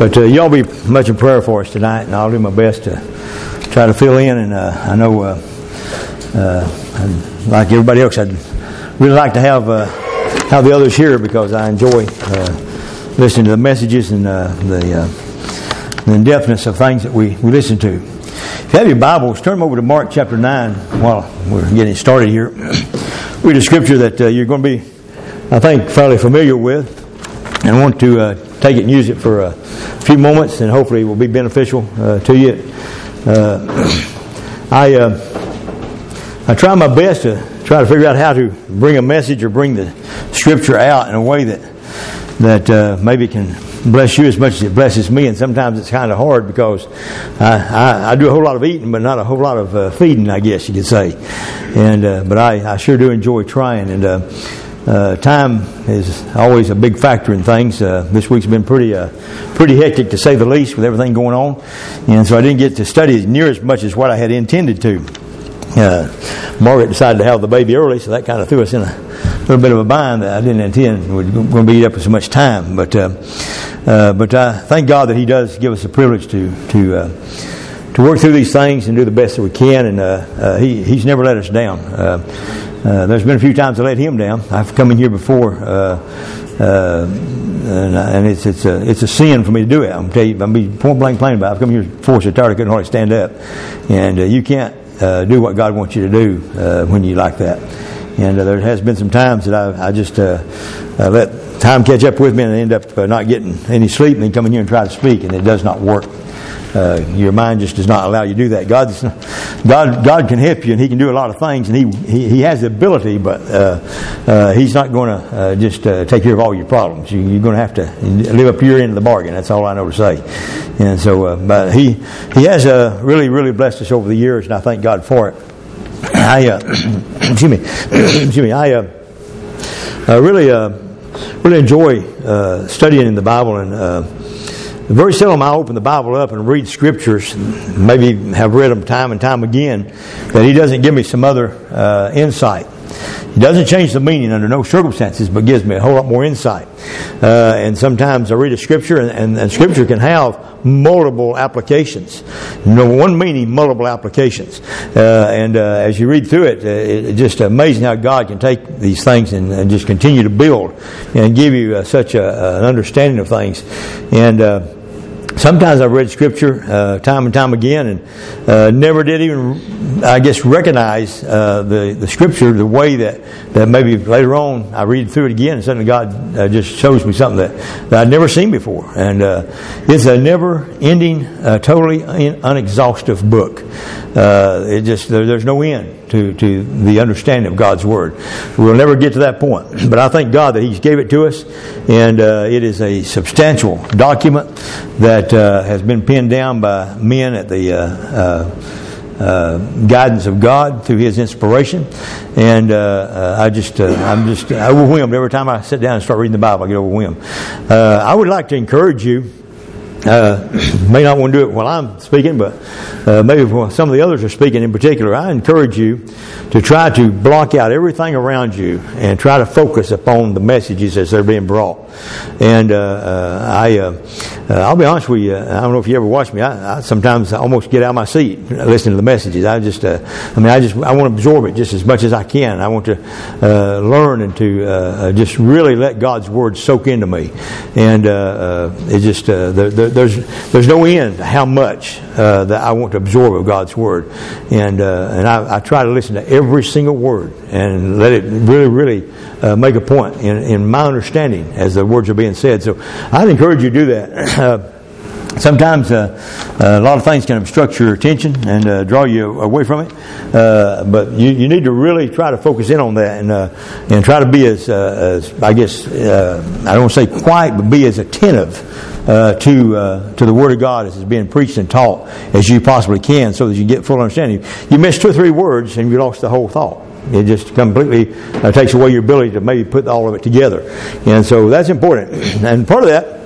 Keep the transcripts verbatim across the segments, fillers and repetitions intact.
But uh, y'all be much in prayer for us tonight, and I'll do my best to try to fill in. And uh, I know, uh, uh, like everybody else, I'd really like to have uh, have the others here because I enjoy uh, listening to the messages and uh, the, uh, the in-depthness of things that we, we listen to. If you have your Bibles, turn them over to Mark chapter nine while we're getting started here. Read a scripture that uh, you're going to be, I think, fairly familiar with, and want to uh, take it and use it for a few moments, and hopefully it will be beneficial uh, to you. Uh, I uh, I try my best to try to figure out how to bring a message or bring the scripture out in a way that that uh, maybe can bless you as much as it blesses me. And sometimes it's kind of hard because I, I, I do a whole lot of eating, but not a whole lot of uh, feeding, I guess you could say. And uh, but I, I sure do enjoy trying. And uh, uh, time is always a big factor in things. Uh, this week's been pretty uh, pretty hectic, to say the least, with everything going on. And so I didn't get to study near as much as what I had intended to. Uh, Margaret decided to have the baby early, so that kind of threw us in a little bit of a bind that I didn't intend was going to be up with so much time. But uh, uh, but I thank God that He does give us the privilege to to uh, to work through these things and do the best that we can. And uh, uh, He He's never let us down. Uh, uh, there's been a few times I let Him down. I've come in here before, uh, uh, and, and it's it's a it's a sin for me to do it. I'm tell you, I'm be point blank plain about it. I've come here before so tired I couldn't hardly stand up, and uh, you can't uh, do what God wants you to do uh, when you like that. And uh, there has been some times that I, I just uh, uh, let time catch up with me, and I end up uh, not getting any sleep, and then come in here and try to speak, and it does not work. Uh, your mind just does not allow you to do that. God's, God, God can help you, and He can do a lot of things, and He He, he has the ability, but uh, uh, He's not going to uh, just uh, take care of all your problems. You, you're going to have to live up to your end of the bargain. That's all I know to say. And so, uh, but He He has uh, really really blessed us over the years, and I thank God for it. I uh, excuse me, excuse me. I uh, uh, really uh, really enjoy uh, studying in the Bible, and uh, very seldom I open the Bible up and read scriptures. Maybe have read them time and time again, that He doesn't give me some other uh, insight. He doesn't change the meaning under no circumstances, but gives me a whole lot more insight. Uh, and sometimes I read a scripture, and, and, and scripture can have multiple applications. No one meaning, multiple applications. Uh, and uh, as you read through it, uh, it's just amazing how God can take these things and, and just continue to build and give you uh, such a, an understanding of things. And uh, sometimes I've read Scripture uh, time and time again, and uh, never did even, I guess, recognize uh, the the Scripture the way that, that maybe later on I read through it again, and suddenly God uh, just shows me something that, that I'd never seen before. And uh, it's a never-ending, uh, totally un- unexhaustive book. Uh, it just there, there's no end to to the understanding of God's Word. We'll never get to that point, but I thank God that He's gave it to us, and uh, it is a substantial document that uh, has been penned down by men at the uh, uh, uh, guidance of God through His inspiration. And uh, uh, I just uh, I'm just overwhelmed every time I sit down and start reading the Bible. I get overwhelmed. Uh, I would like to encourage you. Uh, may not want to do it while I'm speaking, but uh, maybe while some of the others are speaking in particular. I encourage you to try to block out everything around you and try to focus upon the messages as they're being brought. And uh, uh, I, uh, uh, I'll be honest with you. I don't know if you ever watch me. I, I sometimes almost get out of my seat listening to the messages. I just, uh, I mean, I just, I want to absorb it just as much as I can. I want to uh, learn and to uh, just really let God's Word soak into me. And uh, uh, it just, uh, there, there, there's, there's no end to how much uh, that I want to absorb of God's Word. And uh, and I, I try to listen to every single word and let it really, really uh, make a point in, in my understanding as the words are being said. So I'd encourage you to do that. Uh, Sometimes uh, uh, a lot of things can obstruct your attention and uh, draw you away from it, uh, but you, you need to really try to focus in on that and uh, and try to be as, uh, as I guess uh, I don't want to say quiet, but be as attentive uh, to uh, to the Word of God as it's being preached and taught as you possibly can, so that you get full understanding. You miss two or three words and you lost the whole thought. It just completely uh, takes away your ability to maybe put all of it together, and so that's important. And part of that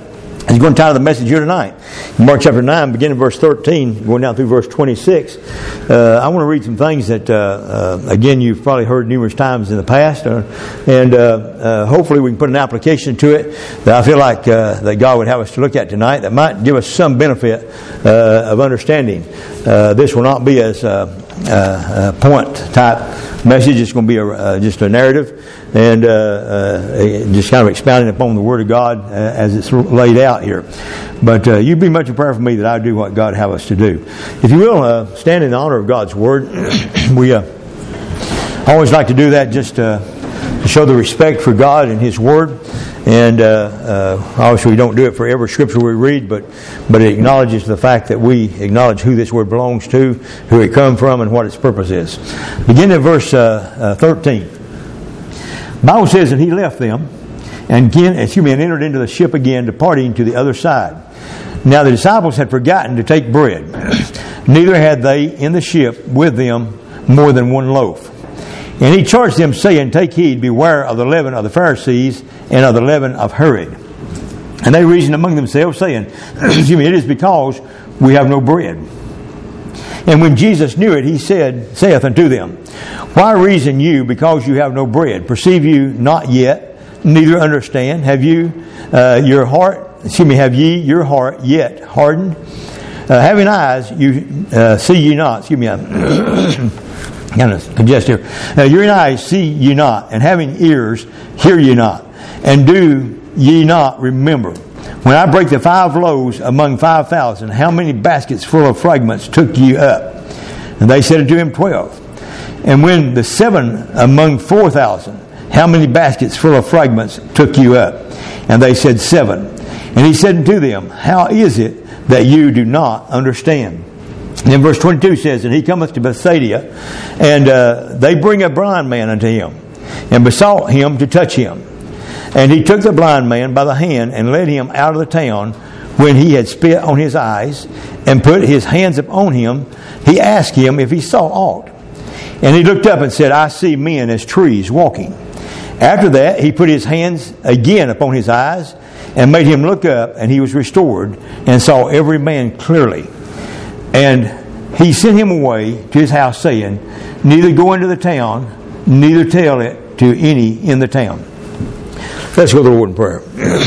He's going to title the message here tonight. Mark chapter nine, beginning verse thirteen, going down through verse twenty-six. Uh, I want to read some things that, uh, uh, again, you've probably heard numerous times in the past. Uh, and uh, uh, hopefully we can put an application to it that I feel like uh, that God would have us to look at tonight that might give us some benefit uh, of understanding. Uh, this will not be as uh, uh, a point type message. It's going to be a, uh, just a narrative and uh, uh, just kind of expounding upon the Word of God uh, as it's laid out here. But uh, you be much in prayer for me that I do what God have us to do. If you will, uh, stand in the honor of God's Word. we uh, always like to do that just uh, to show the respect for God and His Word. And uh, uh, obviously we don't do it for every scripture we read, but but it acknowledges the fact that we acknowledge who this Word belongs to, who it come from, and what its purpose is. Begin at verse uh, uh, thirteen. The Bible says that He left them and again, excuse me, and entered into the ship again, departing to the other side. Now the disciples had forgotten to take bread. Neither had they in the ship with them more than one loaf. And He charged them, saying, Take heed, beware of the leaven of the Pharisees and of the leaven of Herod. And they reasoned among themselves, saying, excuse me, it is because we have no bread. And when Jesus knew it, He said, saith unto them, Why reason you because you have no bread? Perceive you not yet, neither understand? Have you uh, your heart, excuse me, have ye your heart yet hardened? Uh, having eyes, you uh, see ye not. Excuse me, I'm kind of congested here. Uh, your eyes see ye not, and having ears, hear ye not. And do ye not remember? When I break the five loaves among five thousand, how many baskets full of fragments took ye up? And they said unto Him, Twelve. And when the seven among four thousand, how many baskets full of fragments took you up? And they said, Seven. And He said unto them, How is it that you do not understand? And then verse twenty-two says, And He cometh to Bethsaida, and uh, they bring a blind man unto Him, and besought Him to touch him. And He took the blind man by the hand, and led him out of the town. When He had spit on his eyes, and put His hands upon him, He asked him if he saw aught. And he looked up and said, I see men as trees walking. After that, He put His hands again upon his eyes, and made him look up, and he was restored, and saw every man clearly. And He sent him away to his house, saying, Neither go into the town, neither tell it to any in the town. Let's go to the Lord in prayer.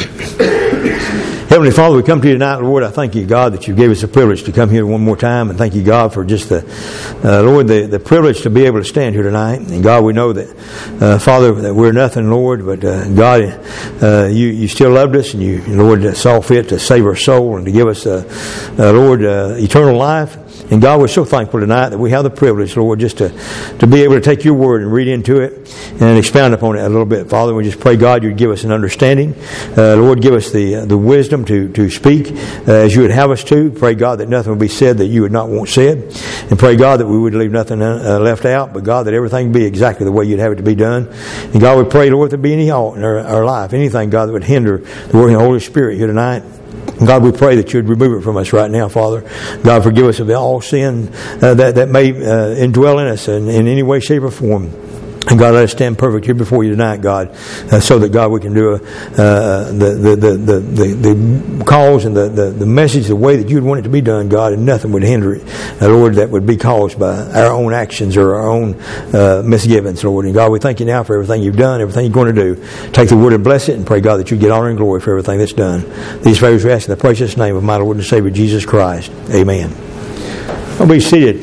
Heavenly Father, we come to You tonight, Lord. I thank You, God, that You gave us the privilege to come here one more time. And thank You, God, for just the, uh, Lord, the, the privilege to be able to stand here tonight. And God, we know that, uh, Father, that we're nothing, Lord, but uh, God, uh, you, you still loved us, and You, Lord, saw fit to save our soul and to give us, uh, uh, Lord, uh, eternal life. And God, we're so thankful tonight that we have the privilege, Lord, just to, to be able to take Your Word and read into it and expound upon it a little bit. Father, we just pray, God, You'd give us an understanding. Uh, Lord, give us the uh, the wisdom to, to speak uh, as You would have us to. Pray, God, that nothing would be said that You would not want said. And pray, God, that we would leave nothing uh, left out, but God, that everything would be exactly the way You'd have it to be done. And God, we pray, Lord, if there be any halt in our, our life, anything, God, that would hinder the working of the Holy Spirit here tonight. God, we pray that You'd remove it from us right now, Father. God, forgive us of all sin uh, that, that may uh, indwell in us in, in any way, shape, or form. And God, let us stand perfect here before You tonight, God, uh, so that, God, we can do a, uh, the, the, the, the, the, the cause and the, the, the message the way that You'd want it to be done, God, and nothing would hinder it, uh, Lord, that would be caused by our own actions or our own uh, misgivings, Lord. And God, we thank You now for everything You've done, everything You're going to do. Take the Word and bless it, and pray, God, that You get honor and glory for everything that's done. These favors we ask in the precious name of my Lord and Savior, Jesus Christ. Amen. I'll be seated.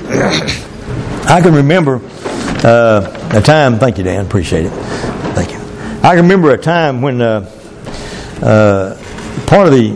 I can remember uh, a time, thank you, Dan, appreciate it. Thank you. I can remember a time when uh, uh, part of the,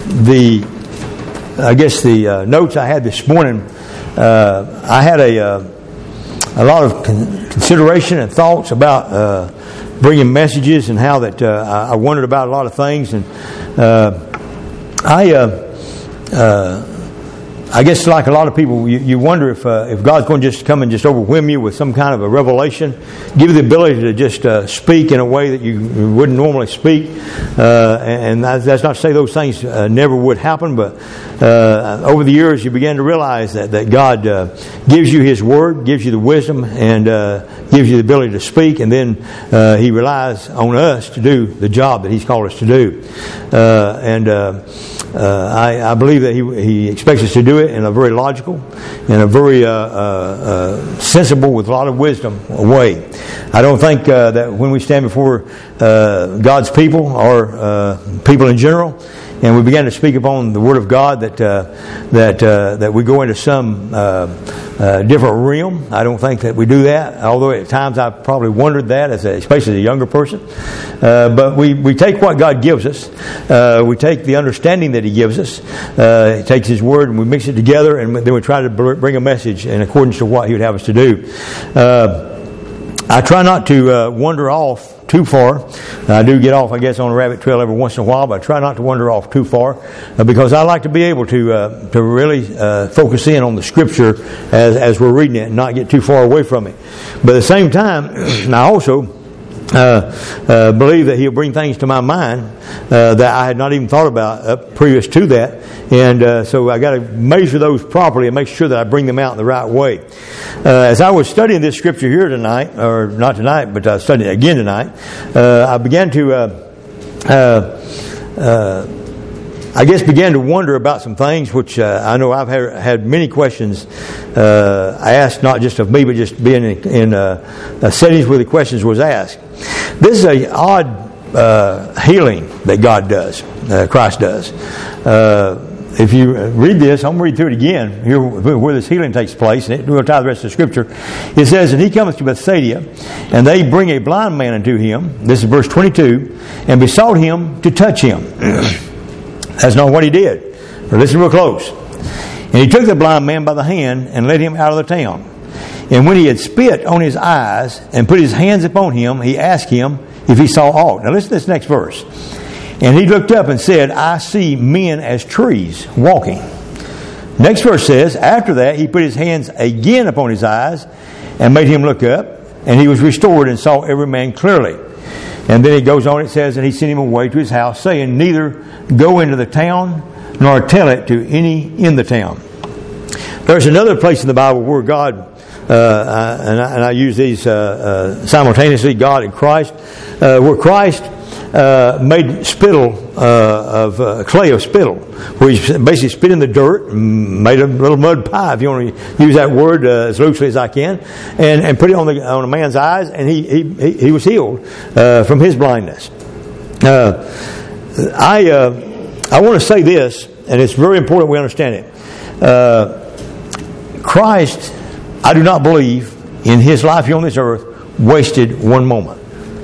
the I guess the uh, notes I had this morning, uh, I had a, uh, a lot of con- consideration and thoughts about uh, bringing messages and how that uh, I wondered about a lot of things. And uh, I uh, uh, I guess like a lot of people, you, you wonder if uh, if God's going to just come and just overwhelm you with some kind of a revelation, give you the ability to just uh, speak in a way that you wouldn't normally speak. Uh, and that's not to say those things uh, never would happen, but uh, over the years you begin to realize that, that God uh, gives you His Word, gives you the wisdom, and uh, gives you the ability to speak, and then uh, He relies on us to do the job that He's called us to do. Uh, and uh, uh, I, I believe that He, he expects us to do it in a very logical, in a very uh, uh, uh, sensible, with a lot of wisdom way. I don't think uh, that when we stand before uh, God's people or uh, people in general, and we begin to speak upon the Word of God, that uh, that uh, that we go into some uh, uh, different realm. I don't think that we do that. Although at times I've probably wondered that, as a, especially as a younger person. Uh, but we, we take what God gives us. Uh, we take the understanding that He gives us. Uh, he takes His Word and we mix it together, and then we try to bring a message in accordance to what He would have us to do. Uh, I try not to uh, wander off too far. I do get off, I guess, on a rabbit trail every once in a while, but I try not to wander off too far uh, because I like to be able to uh, to really uh, focus in on the Scripture as as we're reading it and not get too far away from it. But at the same time, I also Uh, uh, believe that He'll bring things to my mind uh, that I had not even thought about uh, previous to that, and uh, so I got to measure those properly and make sure that I bring them out in the right way. Uh, as I was studying this scripture here tonight, or not tonight, but I studied it again tonight, uh, I began to uh, uh, uh, I guess began to wonder about some things which uh, I know I've had, had many questions uh, asked, not just of me, but just being in, in uh, uh, settings where the questions was asked. This is a odd uh, healing that God does, uh, Christ does. Uh, if you read this, I'm going to read through it again, here where this healing takes place, and it, we'll tie the rest of the scripture. It says, "And he cometh to Bethsaida, and they bring a blind man unto him," this is verse twenty-two, "and besought him to touch him." That's not what he did. But listen real close. "And he took the blind man by the hand and led him out of the town. And when he had spit on his eyes and put his hands upon him, he asked him if he saw aught." Now listen to this next verse. "And he looked up and said, I see men as trees walking." Next verse says, "After that he put his hands again upon his eyes and made him look up, and he was restored and saw every man clearly." And then it goes on, it says, "And he sent him away to his house, saying, Neither go into the town, nor tell it to any in the town." There's another place in the Bible where God, uh, and, I, and I use these uh, uh, simultaneously, God and Christ, uh, where Christ uh, made spittle uh, of uh, clay of spittle, where he basically spit in the dirt, and made a little mud pie, if you want to use that word uh, as loosely as I can, and, and put it on the on a man's eyes, and he he he was healed uh, from his blindness. Uh, I uh, I want to say this, and it's very important we understand it. Uh, Christ, I do not believe, in His life here on this earth, wasted one moment.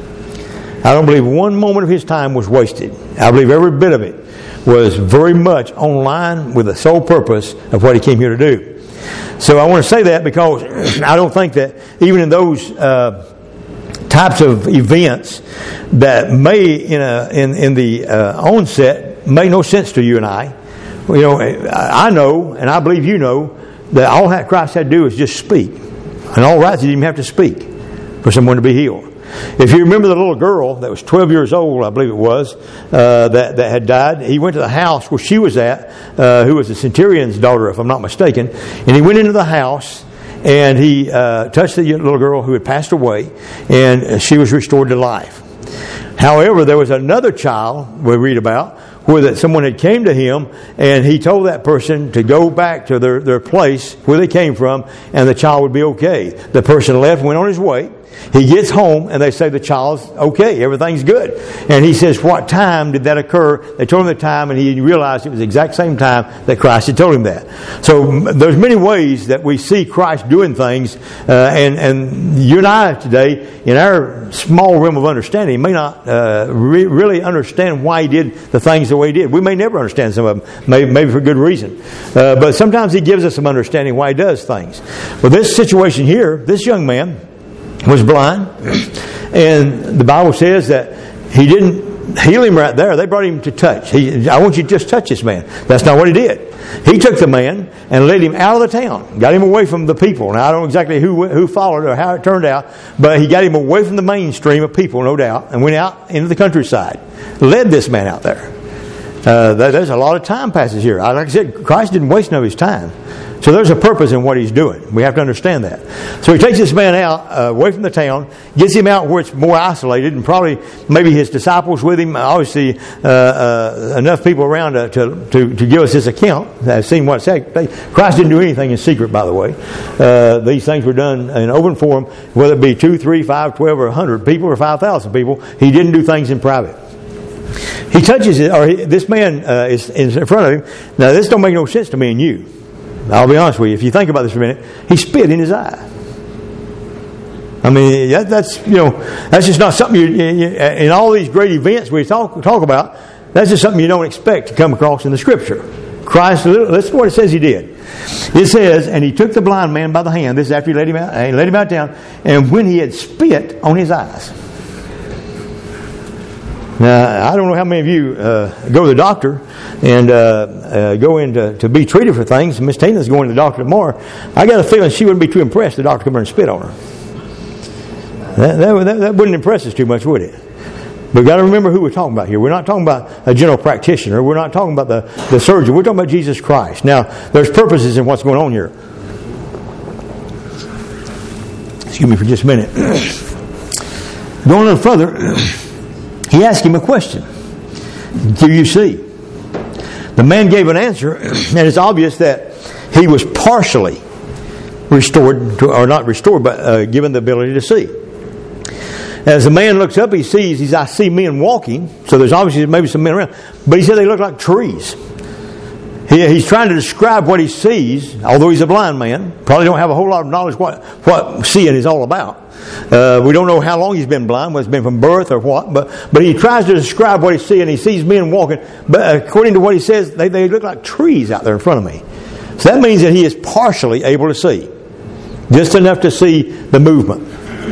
I don't believe one moment of His time was wasted. I believe every bit of it was very much on line with the sole purpose of what He came here to do. So I want to say that because I don't think that even in those uh, types of events that may in a in, in the uh, onset make no sense to you and I. You know, I know and I believe you know that all that Christ had to do is just speak. And all right, He didn't even have to speak for someone to be healed. If you remember the little girl that was twelve years old, I believe it was, uh, that, that had died, he went to the house where she was at, uh, who was the centurion's daughter, if I'm not mistaken, and he went into the house and he uh, touched the little girl who had passed away, and she was restored to life. However, there was another child we read about where that someone had came to him and he told that person to go back to their, their place where they came from and the child would be okay. The person left, went on his way. He gets home and they say the child's okay, everything's good. And he says, "What time did that occur?" They told him the time, and he realized it was the exact same time that Christ had told him that. So there's many ways that we see Christ doing things, uh, and, and you and I today, in our small realm of understanding, may not uh, re- really understand why He did the things the way He did. We may never understand some of them, maybe, maybe for good reason. Uh, but sometimes He gives us some understanding why He does things. Well, this situation here, this young man was blind, and the Bible says that he didn't heal him right there. They brought him to touch. He, I want you to just touch this man. That's not what he did. He took the man and led him out of the town, got him away from the people. Now, I don't know exactly who who followed or how it turned out, but he got him away from the mainstream of people, no doubt, and went out into the countryside. Led this man out there. Uh, there's a lot of time passes here. Like I said, Christ didn't waste none of his time. So there's a purpose in what he's doing. We have to understand that. So he takes this man out, uh, away from the town, gets him out where it's more isolated, and probably maybe his disciples with him. Obviously, uh, uh, enough people around to, to, to, to give us this account. I've seen what said. Christ didn't do anything in secret, by the way. Uh, these things were done in open forum, whether it be two, three, five, twelve, or a hundred people, or five thousand people. He didn't do things in private. He touches it, or he, this man uh, is, is in front of him. Now, this don't make no sense to me and you. I'll be honest with you. If you think about this for a minute, he spit in his eye. I mean, that, that's you know, that's just not something you, you in all these great events we talk talk about. That's just something you don't expect to come across in the Scripture. Christ, listen to what it says he did. It says, and he took the blind man by the hand. This is after he let him out. He let him out down, and when he had spit on his eyes. Now, I don't know how many of you uh, go to the doctor and uh, uh, go in to, to be treated for things. Miss Tina's going to the doctor tomorrow. I got a feeling she wouldn't be too impressed if the doctor come in and spit on her. That, that, that wouldn't impress us too much, would it? But we've got to remember who we're talking about here. We're not talking about a general practitioner. We're not talking about the, the surgeon. We're talking about Jesus Christ. Now, there's purposes in what's going on here. Excuse me for just a minute. Going a little further, he asked him a question. Do you see? The man gave an answer, and it's obvious that he was partially restored, to, or not restored, but uh, given the ability to see. As the man looks up, he sees, he's, I see men walking, so there's obviously maybe some men around, but he said they look like trees. He, he's trying to describe what he sees, although he's a blind man, probably don't have a whole lot of knowledge what, what seeing is all about. Uh, we don't know how long he's been blind, whether it's been from birth or what, but but he tries to describe what he's seeing. He sees men walking, but according to what he says, they, they look like trees out there in front of me. So that means that he is partially able to see, just enough to see the movement.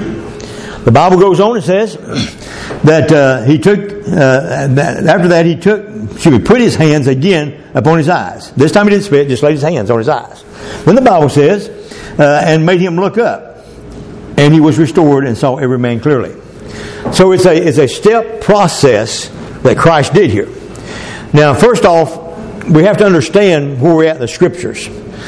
The Bible goes on and says that uh, he took, uh, that, after that he took, excuse me, put his hands again upon his eyes. This time he didn't spit, just laid his hands on his eyes. Then the Bible says, uh, and made him look up. And he was restored and saw every man clearly. So it's a it's a step process that Christ did here. Now, first off, we have to understand where we're at in the Scriptures.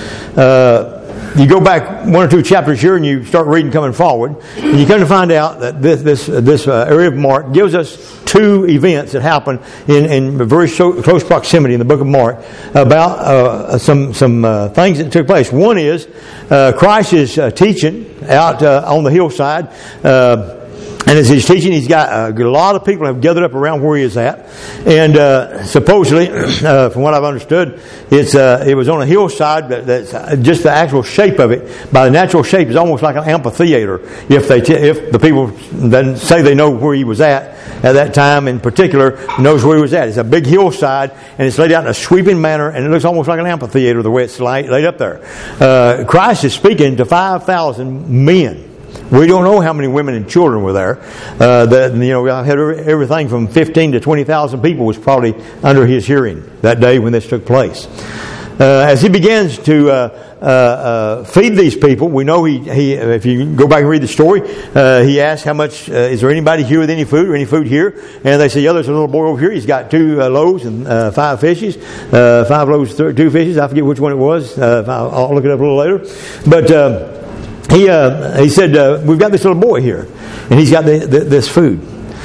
Uh, you go back one or two chapters here, and you start reading coming forward, and you come to find out that this this this uh, area of Mark gives us two events that happen in, in very so, close proximity in the book of Mark about uh, some some uh, things that took place. One is uh, Christ is uh, teaching out uh, on the hillside. Uh, And as he's teaching, he's got a lot of people have gathered up around where he is at. And uh, supposedly, uh, from what I've understood, it's uh, it was on a hillside. That, that's just the actual shape of it. By the natural shape, it's almost like an amphitheater. If they t- if the people then say they know where he was at at that time in particular, knows where he was at. It's a big hillside, and it's laid out in a sweeping manner, and it looks almost like an amphitheater the way it's laid, laid up there. Uh, Christ is speaking to five thousand men. We don't know how many women and children were there. Uh, the, you know, I had everything from fifteen to twenty thousand people was probably under his hearing that day when this took place. Uh, as he begins to uh, uh, uh, feed these people, we know he, he. If you go back and read the story, uh, he asked, "How much uh, is there anybody here with any food or any food here?" And they say, "Yeah, there's a little boy over here. He's got two uh, loaves and uh, five fishes, uh, five loaves, th- two fishes. I forget which one it was. Uh, I'll, I'll look it up a little later." But uh, He uh, he said, uh, "We've got this little boy here, and he's got the, the, this food."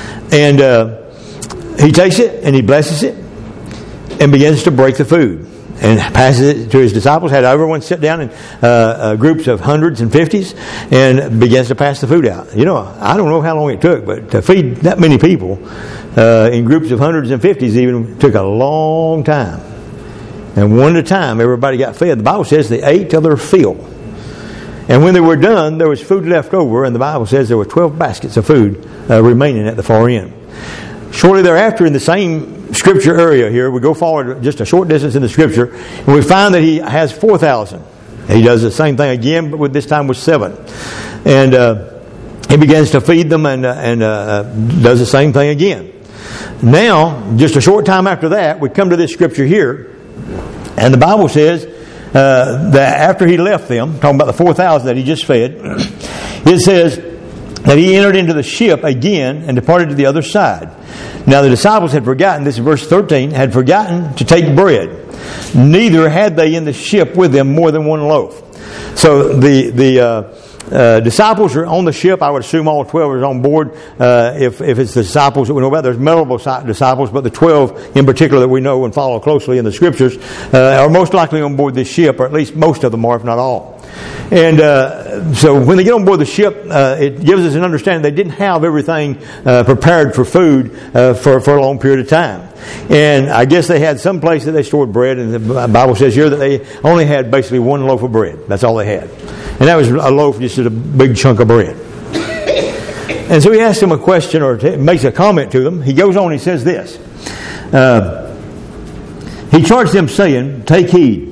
And uh, he takes it, and he blesses it, and begins to break the food, and passes it to his disciples. Had everyone sit down in uh, uh, groups of hundreds and fifties, and begins to pass the food out. You know, I don't know how long it took, but to feed that many people uh, in groups of hundreds and fifties even took a long time. And one at a time, everybody got fed. The Bible says they ate till they're filled. And when they were done, there was food left over, and the Bible says there were twelve baskets of food uh, remaining at the far end. Shortly thereafter, in the same Scripture area here, we go forward just a short distance in the Scripture, and we find that he has four thousand. He does the same thing again, but with this time with seven. And uh, he begins to feed them and, uh, and uh, does the same thing again. Now, just a short time after that, we come to this scripture here, and the Bible says uh, that after he left them, talking about the four thousand that he just fed, it says that he entered into the ship again and departed to the other side. Now the disciples had forgotten, this is verse thirteen, had forgotten to take bread. Neither had they in the ship with them more than one loaf. So the the uh, uh, disciples are on the ship. I would assume all twelve are on board. Uh, if if it's the disciples that we know about, there's multiple disciples, but the twelve in particular that we know and follow closely in the scriptures uh, are most likely on board this ship, or at least most of them are, if not all. And uh, so when they get on board the ship, uh, it gives us an understanding they didn't have everything uh, prepared for food uh, for, for a long period of time. And I guess they had some place that they stored bread, and the Bible says here that they only had basically one loaf of bread. That's all they had. And that was a loaf, just a big chunk of bread. And so he asks them a question, or t- makes a comment to them. He goes on and he says this. Uh, he charged them saying, "Take heed.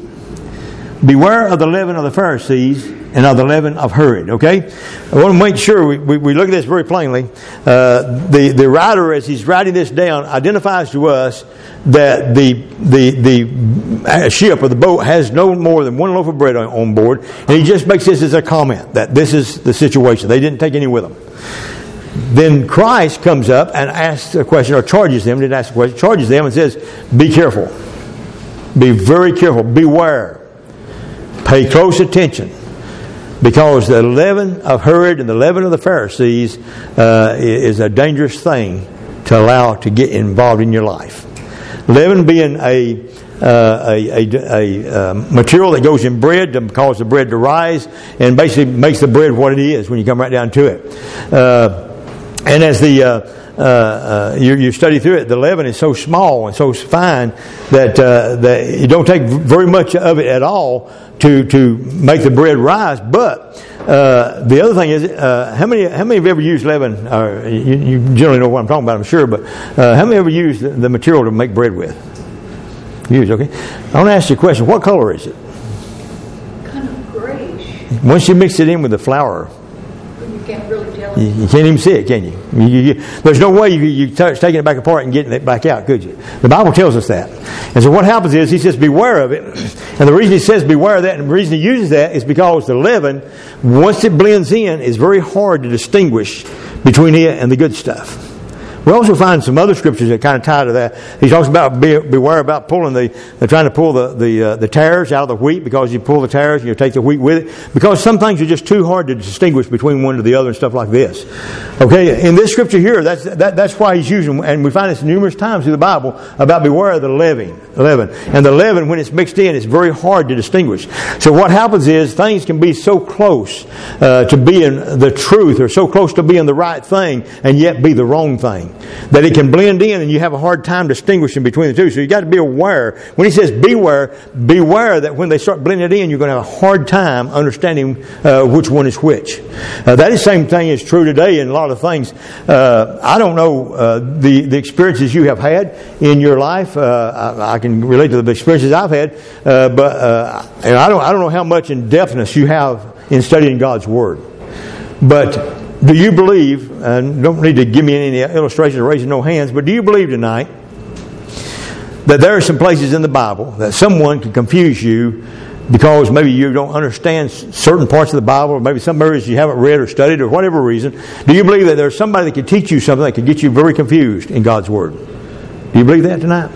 Beware of the leaven of the Pharisees and of the leaven of Herod." Okay? I want to make sure we, we, we look at this very plainly. Uh, the, the writer, as he's writing this down, identifies to us that the, the, the ship or the boat has no more than one loaf of bread on, on board. And he just makes this as a comment that this is the situation. They didn't take any with them. Then Christ comes up and asks a question, or charges them, didn't ask a question, charges them and says, "Be careful. Be very careful. Beware. Pay close attention, because the leaven of Herod and the leaven of the Pharisees uh, is a dangerous thing to allow to get involved in your life. Leaven being a uh, a, a, a uh, material that goes in bread to cause the bread to rise, and basically makes the bread what it is when you come right down to it. Uh, and as the uh, Uh, uh, you, you study through it, the leaven is so small and so fine that uh, that it don't take very much of it at all to to make the bread rise. But uh, the other thing is, uh, how many how many have ever used leaven? Or you, you generally know what I'm talking about, I'm sure. But uh, how many ever used the, the material to make bread with? Use, okay. I want to ask you a question. What color is it? Kind of grayish. Once you mix it in with the flour, You can't really tell. You, you can't even see it, can you? you, you, you there's no way you, you start taking it back apart and getting it back out, could you? The Bible tells us that. And so what happens is, he says, beware of it. And the reason he says beware of that, and the reason he uses that, is because the leaven, once it blends in, is very hard to distinguish between it and the good stuff. We also find some other scriptures that kind of tie to that. He talks about be, beware about pulling the, uh, trying to pull the the, uh, the tares out of the wheat, because you pull the tares and you take the wheat with it. Because some things are just too hard to distinguish between one to the other and stuff like this. Okay, in this scripture here, that's that, that's why he's using, and we find this numerous times through the Bible, about beware of the leaven. leaven. And the leaven, when it's mixed in, it's very hard to distinguish. So what happens is, things can be so close uh, to being the truth, or so close to being the right thing, and yet be the wrong thing, that it can blend in and you have a hard time distinguishing between the two. So you got to be aware. When he says beware, beware that when they start blending it in, you're going to have a hard time understanding uh, which one is which. Uh, that is the same thing is true today in a lot of things. Uh, I don't know uh, the, the experiences you have had in your life. Uh, I, I can relate to the experiences I've had, uh, but uh, and I don't I don't know how much in depthness you have in studying God's Word. But do you believe, and don't need to give me any illustrations or raising no hands, but do you believe tonight that there are some places in the Bible that someone can confuse you because maybe you don't understand certain parts of the Bible, or maybe some areas you haven't read or studied, or whatever reason? Do you believe that there's somebody that can teach you something that can get you very confused in God's Word? Do you believe that tonight?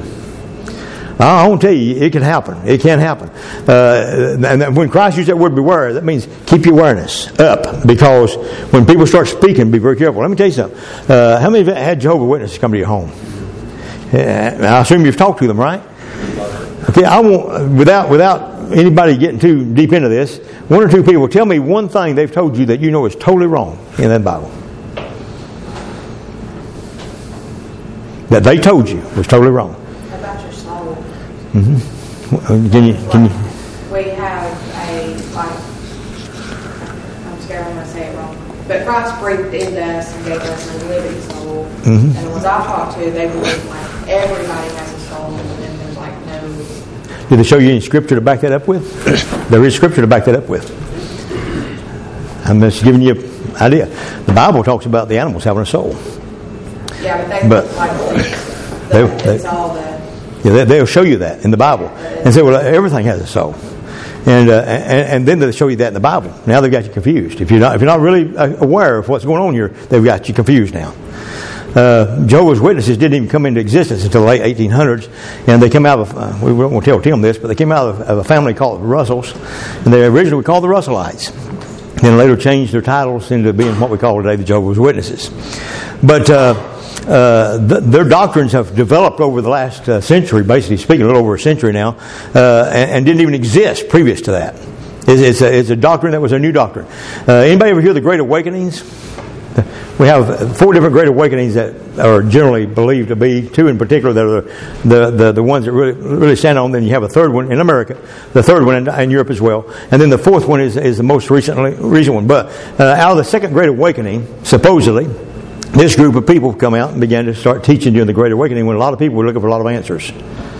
I won't tell you, it can happen. It can happen. Uh, and when Christ used that word beware, that means keep your awareness up. Because when people start speaking, be very careful. Let me tell you something. Uh, how many of you had Jehovah's Witnesses come to your home? Uh, I assume you've talked to them, right? Okay, I won't, without, without anybody getting too deep into this, one or two people, tell me one thing they've told you that you know is totally wrong in that Bible. That they told you was totally wrong. Mm-hmm. Can you, can you? We have a, like, I'm scared I'm going to say it wrong, but Christ breathed into us and gave us a living soul. Mm-hmm. And the ones I've talked to, they believe like everybody has a soul, and then there's like no. Did they show you any scripture to back that up with? There is scripture to back that up with. I'm just giving you an idea. The Bible talks about the animals having a soul. Yeah, but they but, like They, The- they, It's all the, yeah, they, they'll show you that in the Bible and say, well, everything has a soul. And, uh, and and then they'll show you that in the Bible. Now they've got you confused. If you're not if you're not really aware of what's going on here, they've got you confused now. Uh, Jehovah's Witnesses didn't even come into existence until the late eighteen hundreds, and they came out of, uh, we won't tell Tim this, but they came out of, of a family called the Russells, and they originally were called the Russellites. Then later changed their titles into being what we call today the Jehovah's Witnesses. But uh, uh, th- their doctrines have developed over the last uh, century, basically speaking, a little over a century now, uh, and, and didn't even exist previous to that. It's, it's, a, it's a doctrine that was a new doctrine. Uh, anybody ever hear the Great Awakenings? We have four different Great Awakenings that are generally believed to be, two in particular that are the, the, the, the ones that really, really stand on. Then you have a third one in America, the third one in, in Europe as well. And then the fourth one is, is the most recently, recent one. But uh, out of the second Great Awakening, supposedly, this group of people come out and began to start teaching during the Great Awakening when a lot of people were looking for a lot of answers.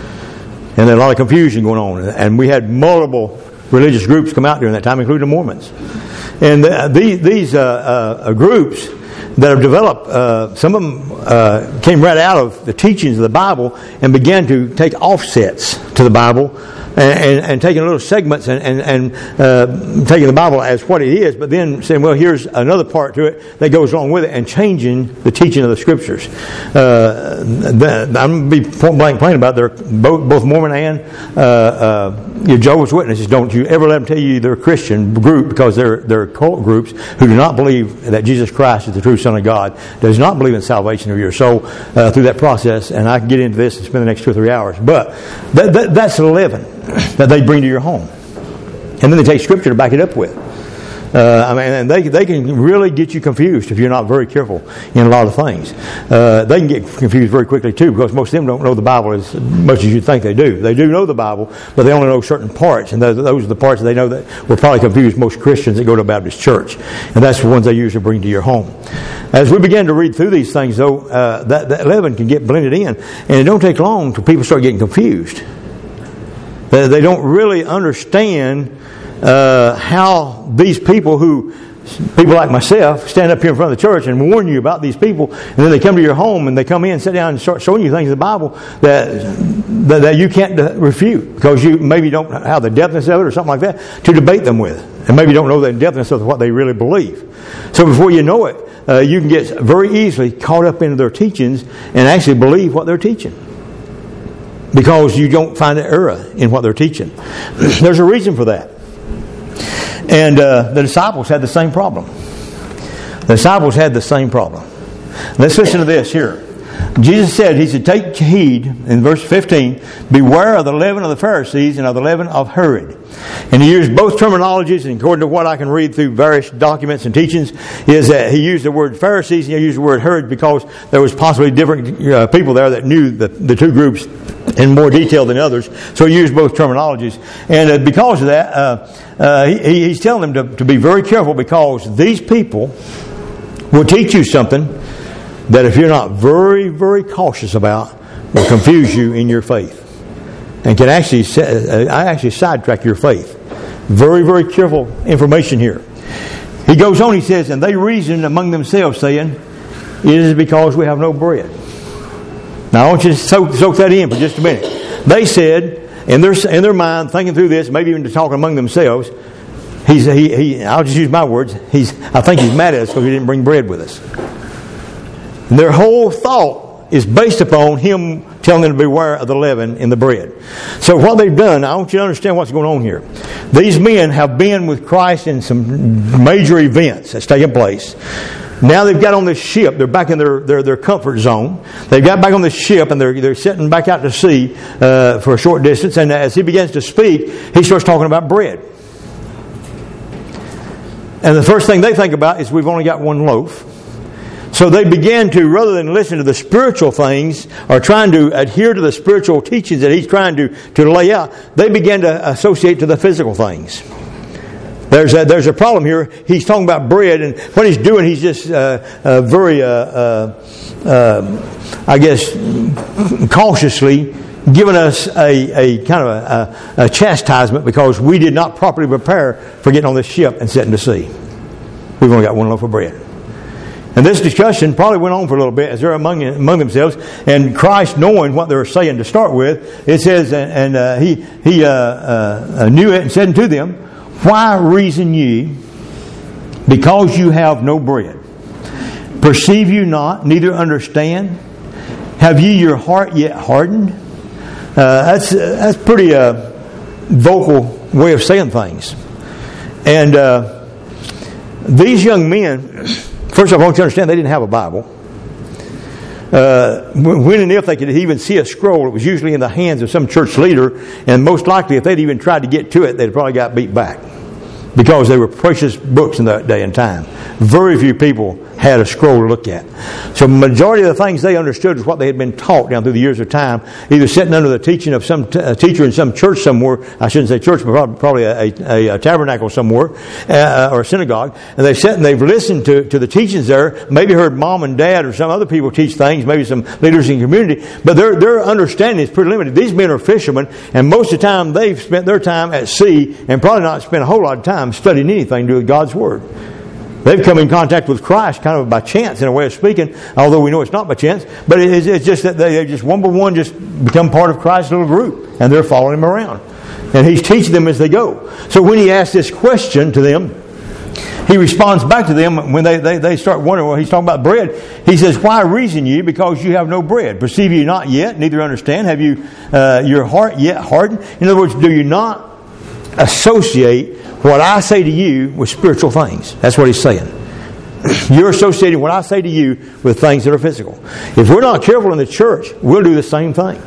And there was a lot of confusion going on. And we had multiple religious groups come out during that time, including the Mormons. And the, these, these uh, uh, groups that have developed, uh, some of them uh, came right out of the teachings of the Bible and began to take offsets to the Bible and, and, and taking little segments and, and, and uh, taking the Bible as what it is, but then saying, well, here's another part to it that goes along with it and changing the teaching of the Scriptures. Uh, the, I'm going to be point blank plain about it. They're both, both Mormon and uh, uh, your Jehovah's Witnesses. Don't you ever let them tell you they're a Christian group, because they're, they're cult groups who do not believe that Jesus Christ is the true Son of God, does not believe in salvation of your soul uh, through that process. And I can get into this and spend the next two or three hours. But that, that, that's the leaven that they bring to your home. And then they take Scripture to back it up with. Uh, I mean, and they they can really get you confused if you're not very careful in a lot of things. Uh, they can get confused very quickly too, because most of them don't know the Bible as much as you think they do. They do know the Bible, but they only know certain parts, and those, those are the parts that they know that will probably confuse most Christians that go to a Baptist church. And that's the ones they usually bring to your home. As we begin to read through these things, though, uh, that, that leaven can get blended in, and it don't take long till people start getting confused. They, they don't really understand Uh, how these people who, people like myself, stand up here in front of the church and warn you about these people, and then they come to your home and they come in and sit down and start showing you things in the Bible that that, that you can't refute, because you maybe don't have the depthness of it or something like that to debate them with, and maybe don't know the depthness of what they really believe. So before you know it, uh, you can get very easily caught up into their teachings and actually believe what they're teaching, because you don't find an error in what they're teaching. There's a reason for that. And uh, the disciples had the same problem. The disciples had the same problem. Let's listen to this here. Jesus said, He said, take heed, in verse fifteen, beware of the leaven of the Pharisees and of the leaven of Herod. And he used both terminologies, and according to what I can read through various documents and teachings, is that he used the word Pharisees and he used the word Herod because there was possibly different uh, people there that knew the, the two groups in more detail than others. So he used both terminologies. And uh, because of that, uh, uh, he, he's telling them to, to be very careful, because these people will teach you something that, if you're not very, very cautious about, will confuse you in your faith, and can actually uh, actually sidetrack your faith. Very, very careful information here. He goes on, he says, and they reasoned among themselves, saying, it is because we have no bread. Now I want you to soak, soak that in for just a minute. They said, in their in their mind, thinking through this, maybe even talking among themselves, he's he, he I'll just use my words. He's I think he's mad at us because he didn't bring bread with us. And their whole thought is based upon him telling them to beware of the leaven in the bread. So what they've done, I want you to understand what's going on here. These men have been with Christ in some major events that's taken place. Now they've got on this ship. They're back in their, their, their comfort zone. They've got back on this ship, and they're they're sitting back out to sea uh, for a short distance. And as he begins to speak, he starts talking about bread. And the first thing they think about is, we've only got one loaf. So they began to, rather than listen to the spiritual things or trying to adhere to the spiritual teachings that he's trying to, to lay out, they began to associate to the physical things. There's a, there's a problem here. He's talking about bread, and what he's doing, he's just uh, uh, very, uh, uh, uh, I guess, cautiously giving us a, a kind of a, a, a chastisement, because we did not properly prepare for getting on this ship and setting to sea. We've only got one loaf of bread. And this discussion probably went on for a little bit as they're among, among themselves. And Christ, knowing what they were saying to start with, it says, and, and uh, he, he uh, uh, knew it and said unto them, why reason ye, because you have no bread? Perceive you not, neither understand? Have ye your heart yet hardened? Uh, that's that's pretty uh, vocal way of saying things. And uh, these young men, first of all, I want you to understand they didn't have a Bible. Uh, when and if they could even see a scroll, it was usually in the hands of some church leader, and most likely if they'd even tried to get to it, they'd probably got beat back, because they were precious books in that day and time. Very few people had a scroll to look at. So the majority of the things they understood was what they had been taught down through the years of time, either sitting under the teaching of some t- a teacher in some church somewhere. I shouldn't say church, but probably a, a, a tabernacle somewhere, uh, or a synagogue. And they've sat and they've listened to, to the teachings there, maybe heard mom and dad or some other people teach things, maybe some leaders in the community, but their, their understanding is pretty limited. These men are fishermen, and most of the time they've spent their time at sea and probably not spent a whole lot of time studying anything to do with God's Word. They've come in contact with Christ kind of by chance, in a way of speaking, although we know it's not by chance. But it's, it's just that they just one by one just become part of Christ's little group, and they're following Him around. And He's teaching them as they go. So when He asks this question to them, He responds back to them when they, they, they start wondering, well, He's talking about bread. He says, why reason ye, because you have no bread? Perceive ye not yet, neither understand? Have you uh, your heart yet hardened? In other words, do you not associate what I say to you with spiritual things? That's what He's saying. You're associating what I say to you with things that are physical. If we're not careful in the church, we'll do the same thing.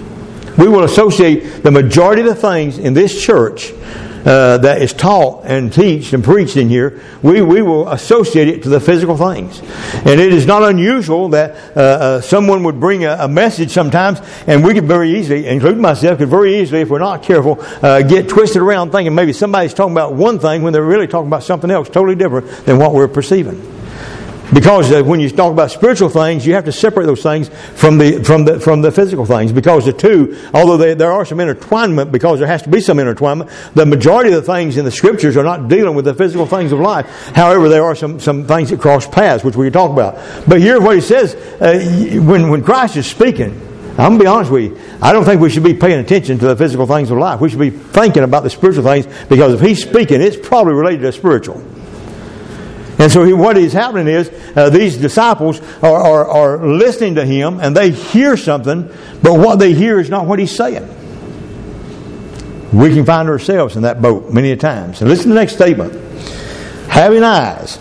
We will associate the majority of the things in this church uh, that is taught and taught and preached in here, we, we will associate it to the physical things. And it is not unusual that uh, uh, someone would bring a, a message sometimes, and we could very easily, including myself, could very easily, if we're not careful, uh, get twisted around thinking maybe somebody's talking about one thing when they're really talking about something else totally different than what we're perceiving. Because uh, when you talk about spiritual things, you have to separate those things from the from the from the physical things, because the two, although they, there are some intertwinement, because there has to be some intertwinement, the majority of the things in the Scriptures are not dealing with the physical things of life. However, there are some, some things that cross paths, which we can talk about. But here's what He says, uh, when, when Christ is speaking, I'm going to be honest with you, I don't think we should be paying attention to the physical things of life. We should be thinking about the spiritual things, because if He's speaking, it's probably related to spiritual. And so he, what is happening is uh, these disciples are, are, are listening to Him, and they hear something, but what they hear is not what He's saying. We can find ourselves in that boat many a times. And listen to the next statement. Having eyes,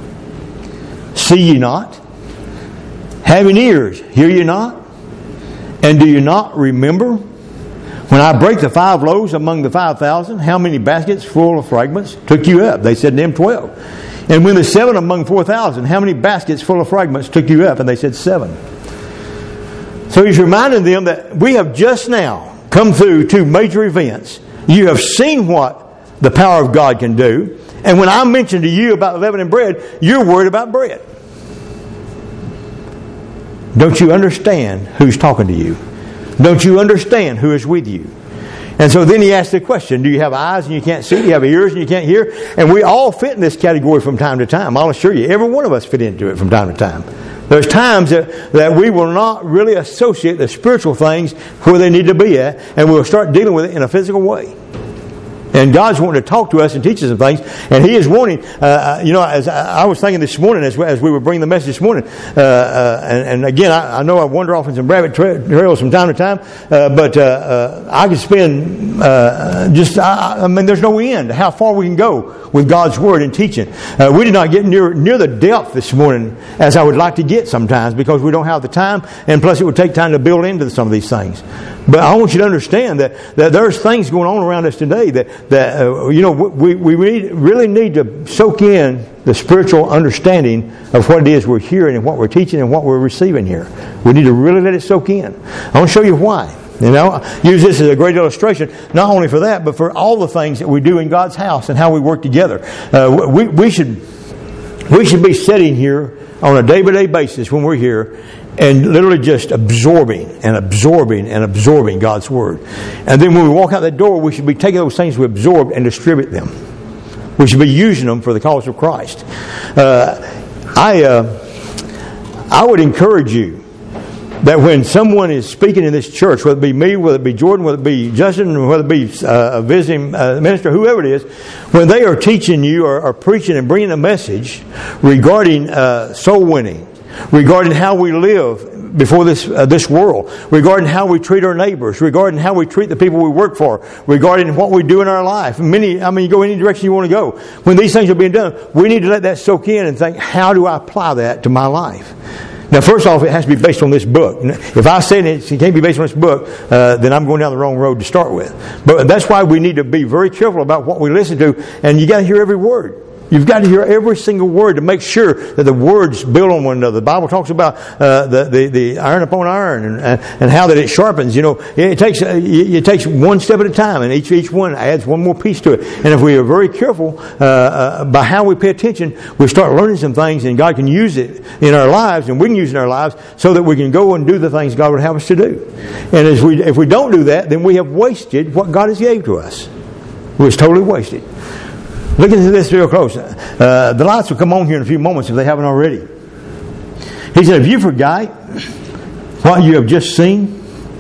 see ye not? Having ears, hear ye not? And do you not remember? When I break the five loaves among the five thousand, how many baskets full of fragments took you up? They said to Him, twelve. And when the seven among four thousand, how many baskets full of fragments took you up? And they said, seven. So He's reminding them that we have just now come through two major events. You have seen what the power of God can do. And when I mention to you about leaven and bread, you're worried about bread. Don't you understand who's talking to you? Don't you understand who is with you? And so then He asks the question, do you have eyes and you can't see? Do you have ears and you can't hear? And we all fit in this category from time to time. I'll assure you, every one of us fit into it from time to time. There's times that, that we will not really associate the spiritual things where they need to be at, and we'll start dealing with it in a physical way. And God's wanting to talk to us and teach us some things. And He is wanting, uh, you know, as I, I was thinking this morning, as, as we were bringing the message this morning, uh, uh, and, and again, I, I know I wander off in some rabbit tra- trails from time to time, uh, but uh, uh, I could spend uh, just, I, I mean, there's no end to how far we can go with God's Word and teaching. Uh, we did not get near near the depth this morning as I would like to get sometimes, because we don't have the time, and plus it would take time to build into some of these things. But I want you to understand that, that there's things going on around us today that, that uh, you know, we, we really need to soak in the spiritual understanding of what it is we're hearing and what we're teaching and what we're receiving here. We need to really let it soak in. I want to show you why. You know, I use this as a great illustration, not only for that, but for all the things that we do in God's house and how we work together. Uh, we, we should we should be sitting here on a day-by-day basis when we're here and literally just absorbing and absorbing and absorbing God's Word. And then when we walk out that door, we should be taking those things we absorbed and distribute them. We should be using them for the cause of Christ. Uh, I... Uh, I would encourage you that when someone is speaking in this church, whether it be me, whether it be Jordan, whether it be Justin, whether it be uh, a visiting uh, minister, whoever it is, when they are teaching you or, or preaching and bringing a message regarding uh, soul winning, regarding how we live before this uh, this world, regarding how we treat our neighbors, regarding how we treat the people we work for, regarding what we do in our life. Many, I mean, you go any direction you want to go. When these things are being done, we need to let that soak in and think, how do I apply that to my life? Now, first off, it has to be based on this book. If I say it, it can't be based on this book, uh, then I'm going down the wrong road to start with. But that's why we need to be very careful about what we listen to, and you got to hear every word. You've got to hear every single word to make sure that the words build on one another. The Bible talks about uh, the, the the iron upon iron and and, and how that it sharpens. You know, it, it takes uh, it takes one step at a time, and each each one adds one more piece to it. And if we are very careful uh, uh, by how we pay attention, we start learning some things, and God can use it in our lives, and we can use it in our lives so that we can go and do the things God would have us to do. And as we if we don't do that, then we have wasted what God has gave to us. It was totally wasted. Look into this real close. Uh, the lights will come on here in a few moments if they haven't already. He said, if you forgot what you have just seen,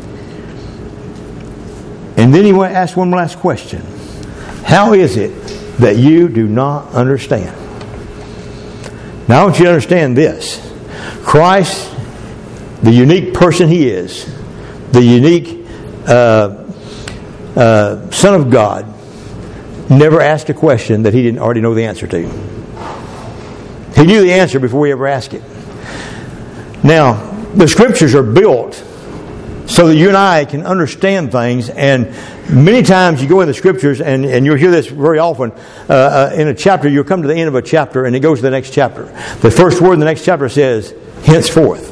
and then he asked one last question. How is it that you do not understand? Now I want you to understand this. Christ, the unique person He is, the unique uh, uh, Son of God, never asked a question that He didn't already know the answer to. He knew the answer before He ever asked it. Now, the Scriptures are built so that you and I can understand things, and many times you go in the Scriptures, and, and you'll hear this very often, uh, uh, in a chapter, you'll come to the end of a chapter, and it goes to the next chapter. The first word in the next chapter says, henceforth,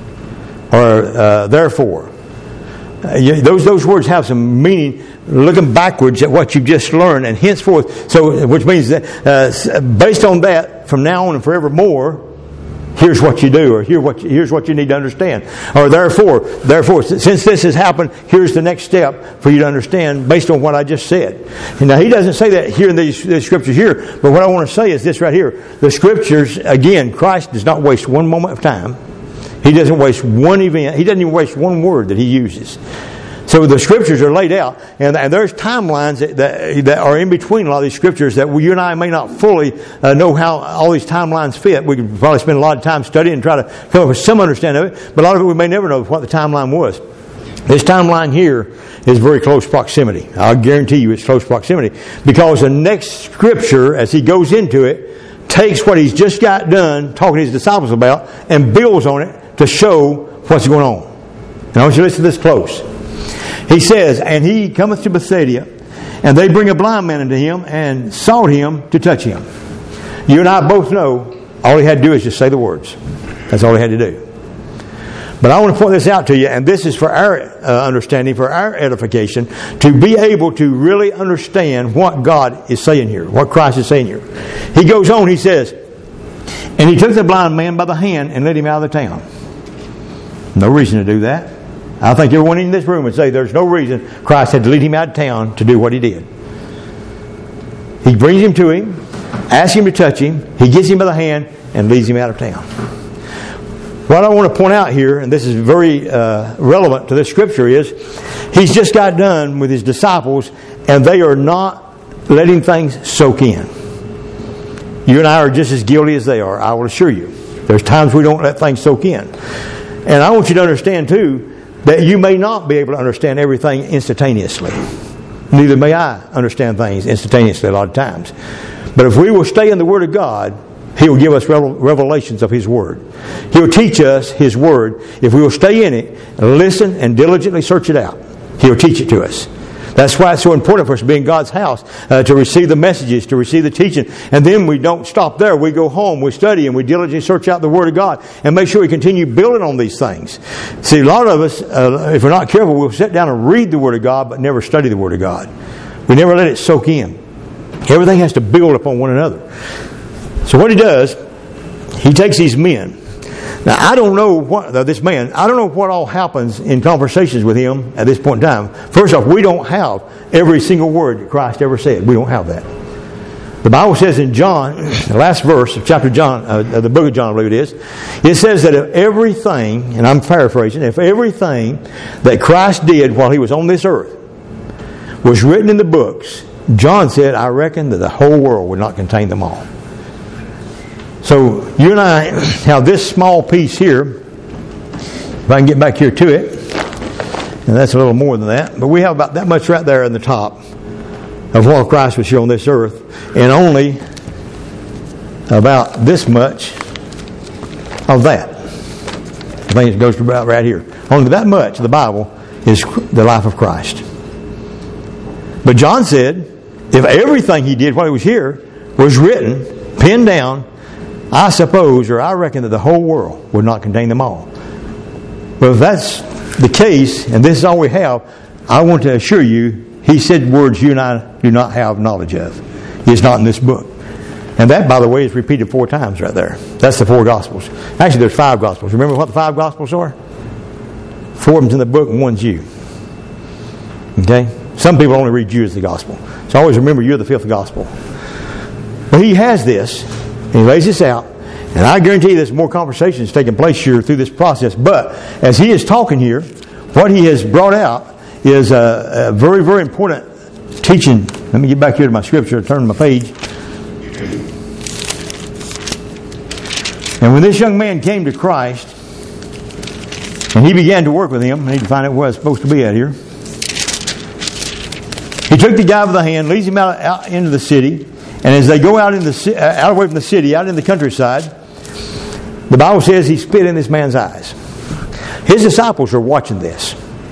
or uh, therefore. Uh, you, those those words have some meaning looking backwards at what you've just learned, and henceforth, so which means that uh, based on that, from now on and forevermore, here's what you do, or here what you, here's what you need to understand, or therefore, therefore, since this has happened, here's the next step for you to understand based on what I just said. And now he doesn't say that here in these, these scriptures here, but what I want to say is this right here: the Scriptures, again, Christ does not waste one moment of time. He doesn't waste one event. He doesn't even waste one word that He uses. So the Scriptures are laid out, and, and there's timelines that, that, that are in between a lot of these Scriptures that we, you and I may not fully uh, know how all these timelines fit. We could probably spend a lot of time studying and try to come up with some understanding of it, but a lot of it we may never know what the timeline was. This timeline here is very close proximity. I'll guarantee you it's close proximity, because the next Scripture, as he goes into it, takes what he's just got done talking to his disciples about and builds on it to show what's going on. And I want you to listen to this close. He says, and he cometh to Bethsaida, and they bring a blind man unto him, and sought him to touch him. You and I both know all he had to do is just say the words. That's all he had to do. But I want to point this out to you, and this is for our uh, understanding, for our edification, to be able to really understand what God is saying here, what Christ is saying here. He goes on, he says, and he took the blind man by the hand and led him out of the town. No reason to do that. I think everyone in this room would say there's no reason Christ had to lead him out of town to do what He did. He brings him to him, asks him to touch him, he gets him by the hand, and leads him out of town. What I want to point out here, and this is very uh, relevant to this Scripture, is He's just got done with His disciples, and they are not letting things soak in. You and I are just as guilty as they are, I will assure you. There's times we don't let things soak in. And I want you to understand, too, that you may not be able to understand everything instantaneously. Neither may I understand things instantaneously a lot of times. But if we will stay in the Word of God, He will give us revelations of His Word. He will teach us His Word. If we will stay in it, and listen and diligently search it out, He will teach it to us. That's why it's so important for us to be in God's house, uh, to receive the messages, to receive the teaching. And then we don't stop there. We go home, we study, and we diligently search out the Word of God and make sure we continue building on these things. See, a lot of us, uh, if we're not careful, we'll sit down and read the Word of God but never study the Word of God. We never let it soak in. Everything has to build upon one another. So what he does, he takes these men. Now, I don't know what, uh, this man, I don't know what all happens in conversations with him at this point in time. First off, we don't have every single word that Christ ever said. We don't have that. The Bible says in John, the last verse of chapter John, uh, of the book of John, I believe it is, it says that if everything, and I'm paraphrasing, if everything that Christ did while He was on this earth was written in the books, John said, I reckon that the whole world would not contain them all. So you and I have this small piece here. If I can get back here to it, and that's a little more than that, but we have about that much right there in the top of while Christ was here on this earth, and only about this much of that. I think it goes to about right here. Only that much of the Bible is the life of Christ. But John said, if everything He did while He was here was written, penned down, I suppose, or I reckon that the whole world would not contain them all. Well, if that's the case, and this is all we have, I want to assure you, He said words you and I do not have knowledge of. It's not in this book. And that, by the way, is repeated four times right there. That's the four Gospels. Actually, there's five Gospels. Remember what the five Gospels are? Four of them's in the book and one's you. Okay? Some people only read you as the Gospel. So always remember you're the fifth Gospel. But He has this, and He lays this out. And I guarantee you there's more conversations taking place here through this process. But as He is talking here, what He has brought out is a, a very, very important teaching. Let me get back here to my scripture, turn to my page. And when this young man came to Christ, and he began to work with him, I need to find out where it's supposed to be at here. He took the guy by the hand, leads him out, out into the city, and as they go out in the uh, out away from the city, out in the countryside, the Bible says he spit in this man's eyes. His disciples are watching this.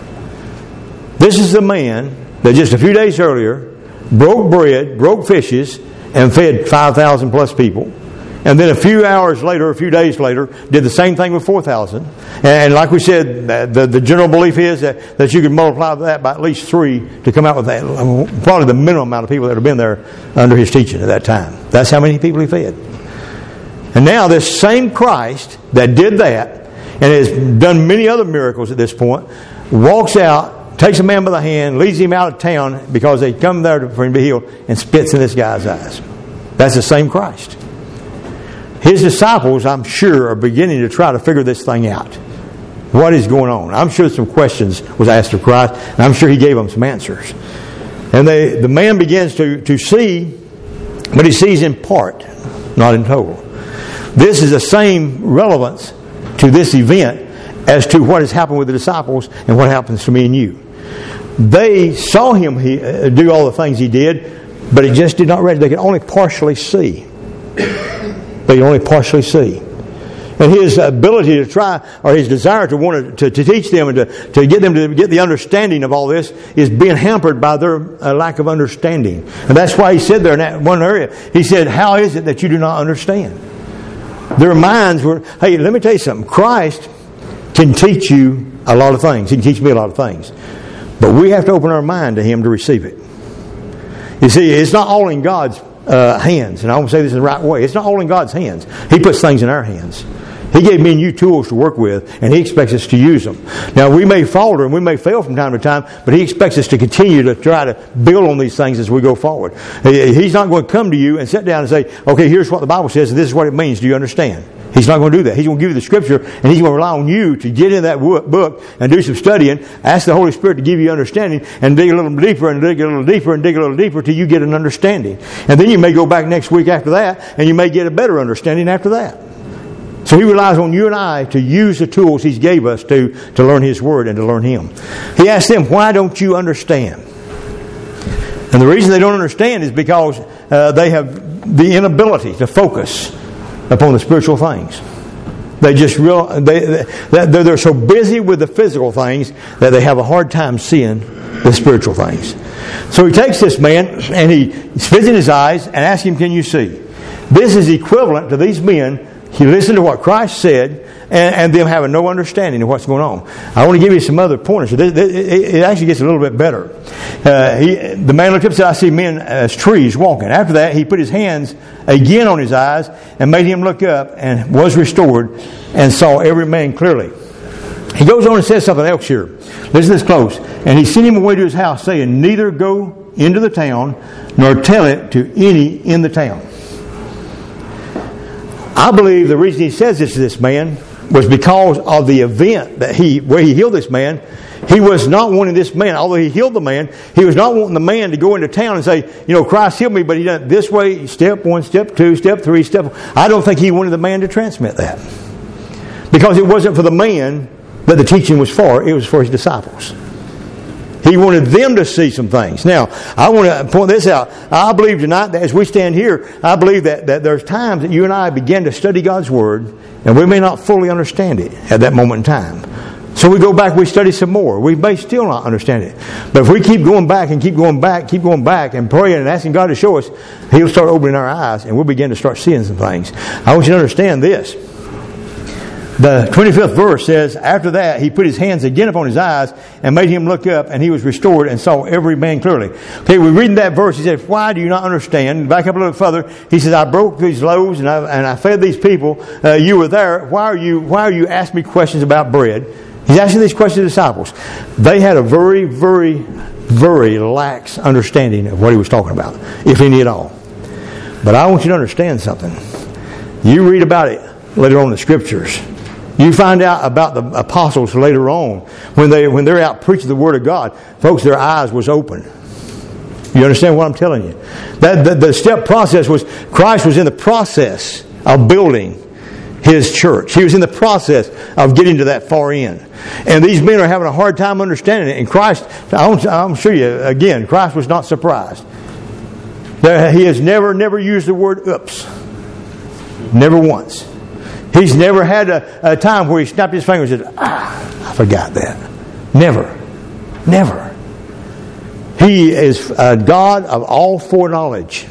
This is the man that just a few days earlier broke bread, broke fishes, and fed five thousand plus people. And then a few hours later, a few days later, did the same thing with four thousand. And like we said, the, the general belief is that, that you could multiply that by at least three to come out with that, probably the minimum amount of people that have been there under His teaching at that time. That's how many people He fed. And now this same Christ that did that and has done many other miracles at this point, walks out, takes a man by the hand, leads him out of town because they come there for him to be healed, and spits in this guy's eyes. That's the same Christ. His disciples, I'm sure, are beginning to try to figure this thing out. What is going on? I'm sure some questions was asked of Christ, and I'm sure He gave them some answers. And they, the man begins to, to see, but he sees in part, not in total. This is the same relevance to this event as to what has happened with the disciples and what happens to me and you. They saw Him he, uh, do all the things He did, but it just did not read. They could only partially see. They only partially see. And His ability to try, or His desire to want to, to, to teach them and to, to get them to get the understanding of all this is being hampered by their uh, lack of understanding. And that's why He said there in that one area, He said, how is it that you do not understand? Their minds were, hey, let me tell you something. Christ can teach you a lot of things. He can teach me a lot of things. But we have to open our mind to Him to receive it. You see, it's not all in God's Uh, hands, and I want to say this in the right way. It's not all in God's hands. He puts things in our hands. He gave me and you tools to work with, and He expects us to use them. Now, we may falter and we may fail from time to time, but He expects us to continue to try to build on these things as we go forward. He's not going to come to you and sit down and say, okay, here's what the Bible says, and this is what it means. Do you understand? He's not going to do that. He's going to give you the Scripture, and He's going to rely on you to get in that book and do some studying, ask the Holy Spirit to give you understanding, and dig a little deeper and dig a little deeper and dig a little deeper till you get an understanding. And then you may go back next week after that, and you may get a better understanding after that. So He relies on you and I to use the tools He's gave us to, to learn His Word and to learn Him. He asked them, why don't you understand? And the reason they don't understand is because uh, they have the inability to focus upon the spiritual things. They just real they, they they're so busy with the physical things that they have a hard time seeing the spiritual things. So He takes this man and He spits in his eyes and asks him, "Can you see?" This is equivalent to these men. He listened to what Christ said, and, and them having no understanding of what's going on. I want to give you some other pointers. It, it, it actually gets a little bit better. Uh, he, the man looked up and said, "I see men as trees walking." After that, he put his hands again on his eyes and made him look up, and was restored and saw every man clearly. He goes on and says something else here. Listen to this close. And he sent him away to his house, saying, "Neither go into the town, nor tell it to any in the town. I believe the reason he says this to this man was because of the event that he, where he healed this man. He was not wanting this man, although he healed the man, he was not wanting the man to go into town and say, you know, Christ healed me, but he done it this way, step one, step two, step three, step... I don't think he wanted the man to transmit that. Because it wasn't for the man that the teaching was for, it was for his disciples. He wanted them to see some things. Now, I want to point this out. I believe tonight that as we stand here, I believe that, that there's times that you and I begin to study God's Word, and we may not fully understand it at that moment in time. So we go back, we study some more. We may still not understand it. But if we keep going back and keep going back, keep going back and praying and asking God to show us, He'll start opening our eyes and we'll begin to start seeing some things. I want you to understand this. The twenty-fifth verse says, after that, he put his hands again upon his eyes and made him look up, and he was restored and saw every man clearly. Okay, we read in that verse, he said, why do you not understand? Back up a little further, he says, I broke these loaves and I, and I fed these people. Uh, you were there. Why are you, why are you asking me questions about bread? He's asking these questions to the disciples. They had a very, very, very lax understanding of what he was talking about, if any at all. But I want you to understand something. You read about it later on in the Scriptures. You find out about the apostles later on when they when they're out preaching the Word of God. Folks, their eyes was open. You understand what I'm telling you? That the, the step process was Christ was in the process of building His church. He was in the process of getting to that far end. And these men are having a hard time understanding it. And Christ, I'm sure you, again, Christ was not surprised. He has never, never used the word oops. Never once. He's never had a, a time where he snapped his fingers and said, ah, I forgot that. Never. Never. He is a God of all foreknowledge.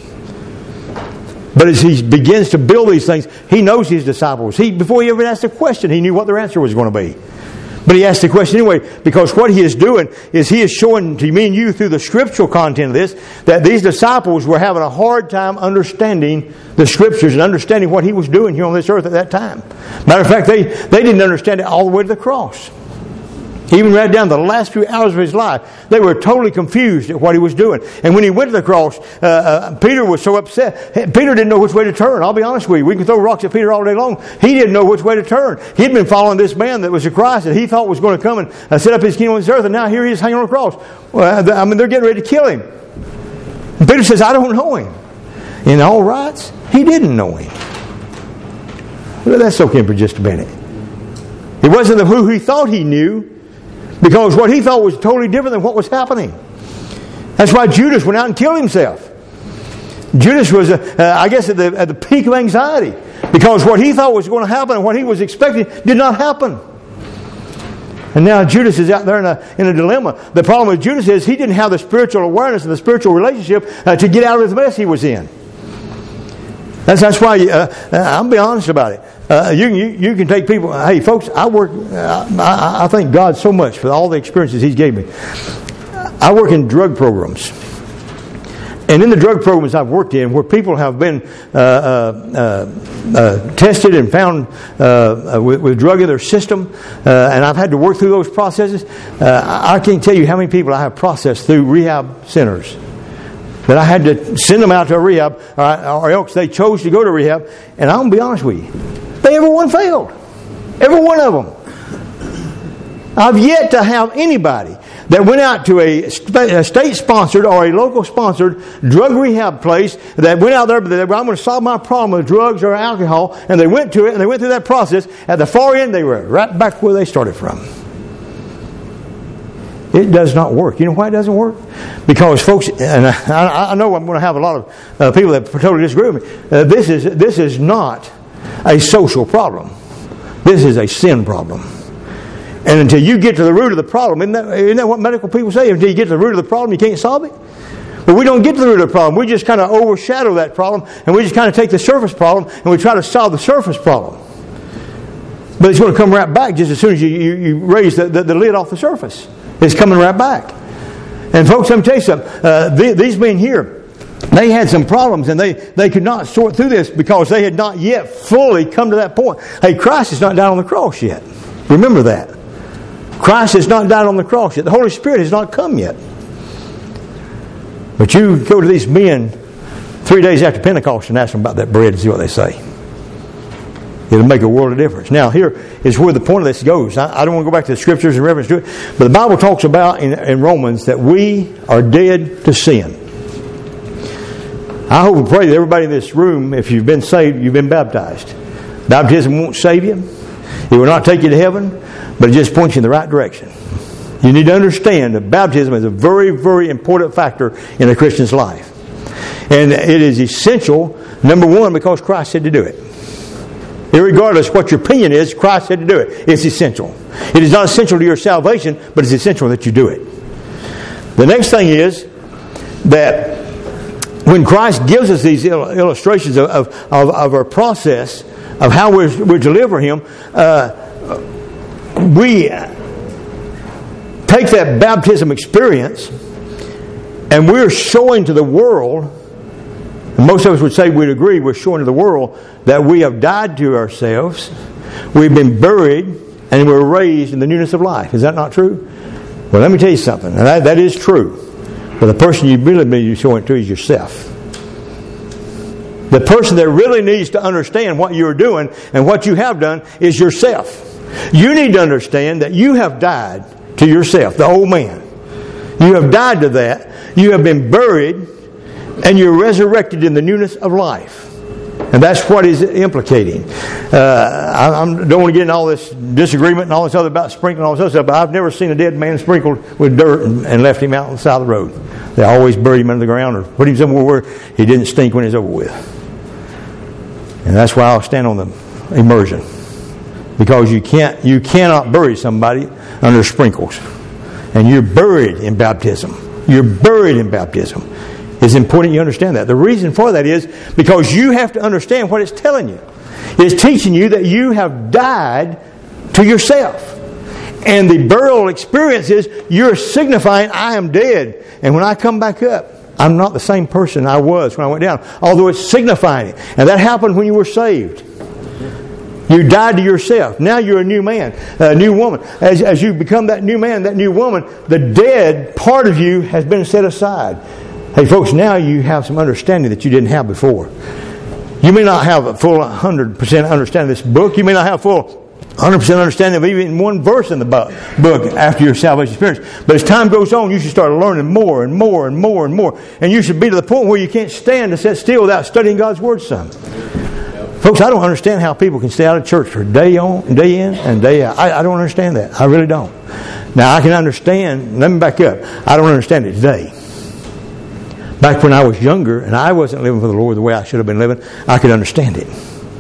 But as he begins to build these things, he knows his disciples. He, before he ever asked a question, he knew what their answer was going to be. But he asked the question anyway, because what he is doing is he is showing to me and you through the scriptural content of this, that these disciples were having a hard time understanding the Scriptures and understanding what he was doing here on this earth at that time. Matter of fact, they, they didn't understand it all the way to the cross. Even right down to the last few hours of his life, they were totally confused at what he was doing. And when he went to the cross, uh, uh, Peter was so upset. Peter didn't know which way to turn. I'll be honest with you. We can throw rocks at Peter all day long. He didn't know which way to turn. He'd been following this man that was a Christ that he thought was going to come and uh, set up his kingdom on this earth. And now here he is hanging on the cross. Well, I mean, they're getting ready to kill him. And Peter says, I don't know him. In all rights, he didn't know him. Well, let's soak in for just a minute. It wasn't the who he thought he knew, because what he thought was totally different than what was happening. That's why Judas went out and killed himself. Judas was, uh, uh, I guess, at the, at the peak of anxiety. Because what he thought was going to happen and what he was expecting did not happen. And now Judas is out there in a, in a dilemma. The problem with Judas is he didn't have the spiritual awareness and the spiritual relationship uh, to get out of the mess he was in. That's, that's why, uh, I'll be honest about it. Uh, you, you you can take people. Hey, folks, I work. Uh, I, I thank God so much for all the experiences He's gave me. I work in drug programs, and in the drug programs I've worked in, where people have been uh, uh, uh, tested and found uh, with, with drug in their system, uh, and I've had to work through those processes. Uh, I can't tell you how many people I have processed through rehab centers. That I had to send them out to a rehab, or, or else they chose to go to rehab. And I'm going to be honest with you, they everyone failed. Every one of them. I've yet to have anybody that went out to a, a state-sponsored or a local-sponsored drug rehab place that went out there, but they were, I'm going to solve my problem with drugs or alcohol, and they went to it, and they went through that process. At the far end, they were right back where they started from. It does not work. You know why it doesn't work? Because, folks, and I, I know I'm going to have a lot of uh, people that totally disagree with me. Uh, this is this is not a social problem. This is a sin problem. And until you get to the root of the problem, isn't that, isn't that what medical people say? Until you get to the root of the problem, you can't solve it. But we don't get to the root of the problem. We just kind of overshadow that problem, and we just kind of take the surface problem and we try to solve the surface problem. But it's going to come right back just as soon as you, you, you raise the, the, the lid off the surface. It's coming right back. And folks, let me tell you something. Uh, th- these men here, they had some problems, and they, they could not sort through this because they had not yet fully come to that point. Hey, Christ has not died on the cross yet. Remember that. Christ has not died on the cross yet. The Holy Spirit has not come yet. But you go to these men three days after Pentecost and ask them about that bread and see what they say. It'll make a world of difference. Now, here is where the point of this goes. I, I don't want to go back to the Scriptures in reference to it, but the Bible talks about in, in Romans that we are dead to sin. I hope and pray that everybody in this room, if you've been saved, you've been baptized. Baptism won't save you. It will not take you to heaven, but it just points you in the right direction. You need to understand that baptism is a very, very important factor in a Christian's life. And it is essential, number one, because Christ said to do it. Irregardless what your opinion is, Christ said to do it. It's essential. It is not essential to your salvation, but it's essential that you do it. The next thing is that when Christ gives us these illustrations of, of, of, of our process of how we're, we're to live for Him, uh, we take that baptism experience and we're showing to the world, and most of us would say we'd agree, we're showing to the world that we have died to ourselves, we've been buried, and we're raised in the newness of life. Is that not true? Well, let me tell you something. And that, that is true. But the person you really need to show it to is yourself. The person that really needs to understand what you're doing and what you have done is yourself. You need to understand that you have died to yourself, the old man. You have died to that. You have been buried, and you're resurrected in the newness of life. And that's what is implicating. Uh, I, I don't want to get into all this disagreement and all this other about sprinkling and all this other stuff, but I've never seen a dead man sprinkled with dirt and, and left him out on the side of the road. They always buried him under the ground or put him somewhere where he didn't stink when it's over with. And that's why I'll stand on the immersion. Because you can't, you cannot bury somebody under sprinkles. And you're buried in baptism. You're buried in baptism. It's important you understand that. The reason for that is because you have to understand what it's telling you. It's teaching you that you have died to yourself. And the burial experience is you're signifying I am dead. And when I come back up, I'm not the same person I was when I went down. Although it's signifying it. And that happened when you were saved. You died to yourself. Now you're a new man, a new woman. As, as you become that new man, that new woman, the dead part of you has been set aside. Hey folks, now you have some understanding that you didn't have before. You may not have a full one hundred percent understanding of this book. You may not have full one hundred percent understanding of even one verse in the book after your salvation experience. But as time goes on, you should start learning more and more and more and more. And you should be to the point where you can't stand to sit still without studying God's Word some. Folks, I don't understand how people can stay out of church for day on, day in, and day out. I, I don't understand that. I really don't. Now, I can understand, let me back up. I don't understand it today. Back when I was younger and I wasn't living for the Lord the way I should have been living, I could understand it.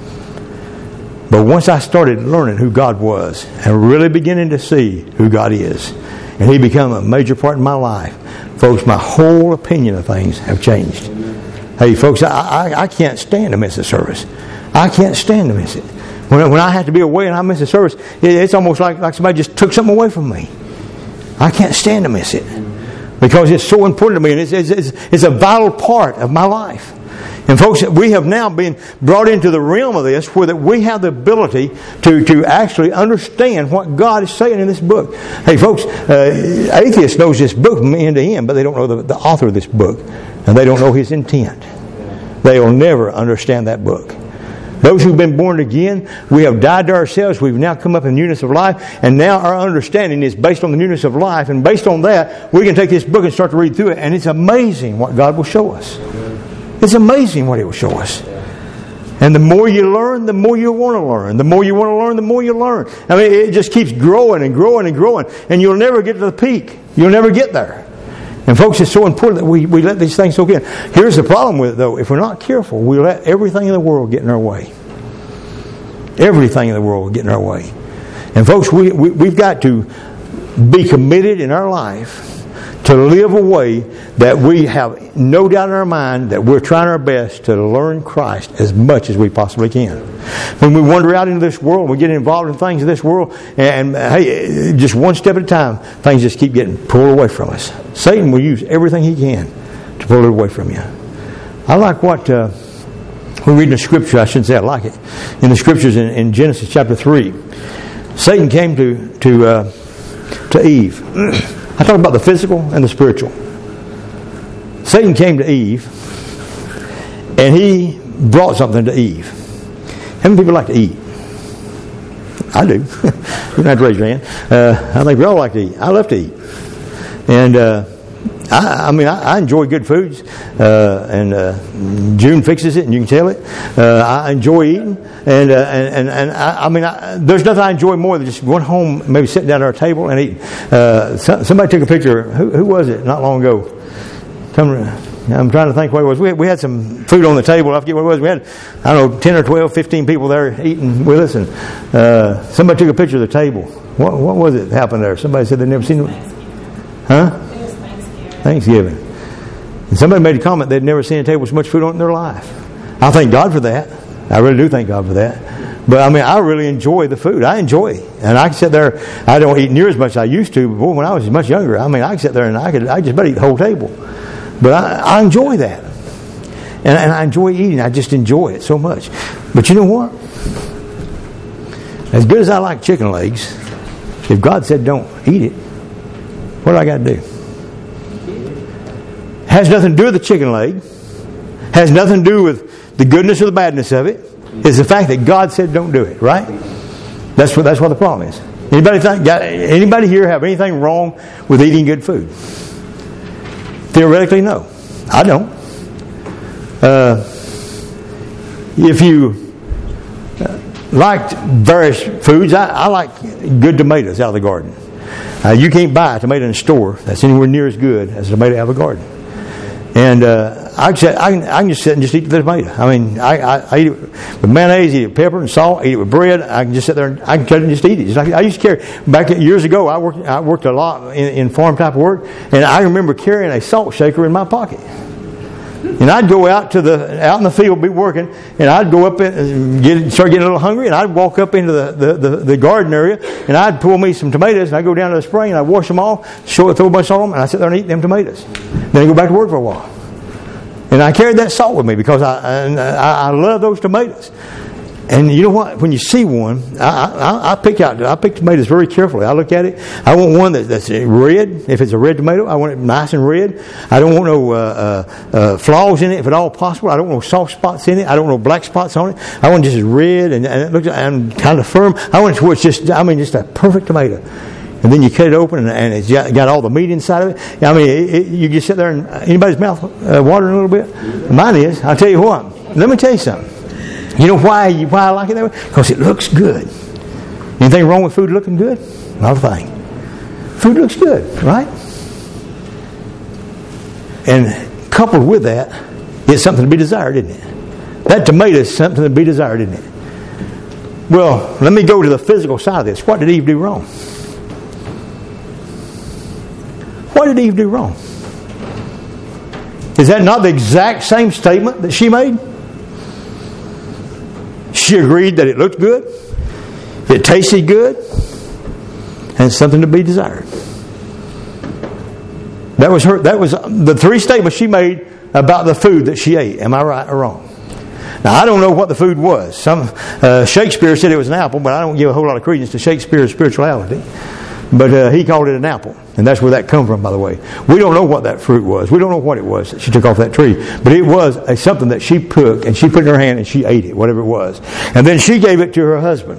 But once I started learning who God was and really beginning to see who God is, and He became a major part of my life, folks, my whole opinion of things have changed. Hey, folks, I, I, I can't stand to miss a service. I can't stand to miss it. When, when I have to be away and I miss a service, it, it's almost like, like somebody just took something away from me. I can't stand to miss it. Because it's so important to me, and it's, it's, it's, it's a vital part of my life. And folks, we have now been brought into the realm of this where that we have the ability to, to actually understand what God is saying in this book. Hey folks, uh, atheists knows this book from end to end, but they don't know the, the author of this book. And they don't know his intent. They will never understand that book. Those who've been born again, we have died to ourselves. We've now come up in newness of life. And now our understanding is based on the newness of life. And based on that, we can take this book and start to read through it. And it's amazing what God will show us. It's amazing what He will show us. And the more you learn, the more you want to learn. The more you want to learn, the more you learn. I mean, it just keeps growing and growing and growing. And you'll never get to the peak. You'll never get there. And folks, it's so important that we, we let these things soak in. Here's the problem with it, though. If we're not careful, we let everything in the world get in our way. Everything in the world will get in our way. And folks, we, we, we've got to be committed in our life to live a way that we have no doubt in our mind that we're trying our best to learn Christ as much as we possibly can. When we wander out into this world, we get involved in things in this world, and, and hey, just one step at a time, things just keep getting pulled away from us. Satan will use everything he can to pull it away from you. I like what uh, we read in the Scripture. I shouldn't say I like it. In the Scriptures in, in Genesis chapter three, Satan came to to uh, to Eve. I talk about the physical and the spiritual. Satan came to Eve, and he brought something to Eve. How many people like to eat? I do. You don't have to raise your hand. Uh, I think we all like to eat. I love to eat. And uh, I, I mean, I, I enjoy good foods. Uh, and uh, June fixes it, and you can tell it. Uh, I enjoy eating. And uh, and, and, and I, I mean, I, there's nothing I enjoy more than just going home, maybe sitting down at our table and eating. Uh, so, somebody took a picture. Who, who was it not long ago? Come, I'm trying to think what it was. We had, we had some food on the table. I forget what it was. We had, I don't know, ten or twelve, fifteen people there eating with us. And uh, somebody took a picture of the table. What, what was it that happened there? Somebody said they'd never seen it. Huh? It was Thanksgiving. Thanksgiving. And somebody made a comment they'd never seen a table with so much food on it in their life. I thank God for that. I really do thank God for that. But I mean, I really enjoy the food. I enjoy it. And I can sit there. I don't eat near as much as I used to. But boy, when I was much younger, I mean, I could sit there and I could I just about eat the whole table. But I, I enjoy that. And, and I enjoy eating. I just enjoy it so much. But you know what? As good as I like chicken legs, if God said don't eat it, what do I got to do? Has nothing to do with the chicken leg. Has nothing to do with the goodness or the badness of it. It's the fact that God said don't do it, right? That's what that's what the problem is. Anybody think got anybody here have anything wrong with eating good food? Theoretically, no. I don't. Uh, if you uh, liked various foods, I, I like good tomatoes out of the garden. Uh, you can't buy a tomato in a store that's anywhere near as good as a tomato out of a garden. And uh, I, can, I, can, I can just sit and just eat the tomato. I mean, I, I, I eat it with mayonnaise, eat it with pepper and salt, eat it with bread. I can just sit there and I can cut it and just eat it. Just like I used to carry, back years ago, I worked I worked a lot in, in farm type of work, and I remember carrying a salt shaker in my pocket. And I'd go out to the out in the field, be working, and I'd go up and get start getting a little hungry, and I'd walk up into the, the, the, the garden area, and I'd pull me some tomatoes, and I'd go down to the spring, and I'd wash them all, throw a bunch on them, and I'd sit there and eat them tomatoes. Then I'd go back to work for a while. And I carried that salt with me because I I, I love those tomatoes. And you know what? When you see one, I, I, I pick out. I pick tomatoes very carefully. I look at it. I want one that, that's red. If it's a red tomato, I want it nice and red. I don't want no uh, uh, uh, flaws in it, if at all possible. I don't want no soft spots in it. I don't want no black spots on it. I want it just as red and, and it looks and kind of firm. I want it to where it's just. I mean, just a perfect tomato. And then you cut it open, and, and it's got, got all the meat inside of it. I mean, it, it, you just sit there and anybody's mouth uh, watering a little bit. Mine is. I'll tell you what. Let me tell you something. You know why you why I like it that way? Because it looks good. Anything wrong with food looking good? Not a thing. Food looks good, right? And coupled with that, it's something to be desired, isn't it? That tomato is something to be desired, isn't it? Well, let me go to the physical side of this. What did Eve do wrong? What did Eve do wrong? Is that not the exact same statement that she made? She agreed that it looked good, it tasted good, and something to be desired. That was her. That was the three statements she made about the food that she ate. Am I right or wrong? Now I don't know what the food was. Some uh, Shakespeare said it was an apple, but I don't give a whole lot of credence to Shakespeare's spirituality. But uh, he called it an apple, and that's where that come from, by the way. We don't know what that fruit was. We don't know what it was that she took off that tree. But it was a, something that she took, and she put it in her hand, and she ate it, whatever it was. And then she gave it to her husband.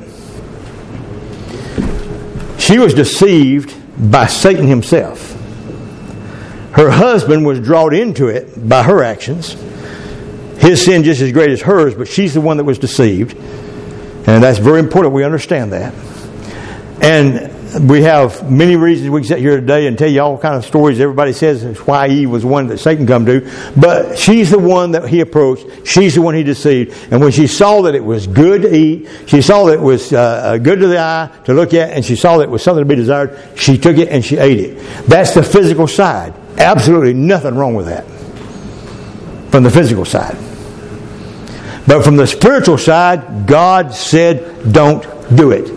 She was deceived by Satan himself. Her husband was drawn into it by her actions. His sin just as great as hers, but she's the one that was deceived. And that's very important we understand that. And we have many reasons we can sit here today and tell you all kind of stories. Everybody says it's why Eve was the one that Satan come to. But she's the one that he approached. She's the one he deceived. And when she saw that it was good to eat, she saw that it was uh, good to the eye to look at, and she saw that it was something to be desired, she took it and she ate it. That's the physical side. Absolutely nothing wrong with that from the physical side. But from the spiritual side, God said, don't do it.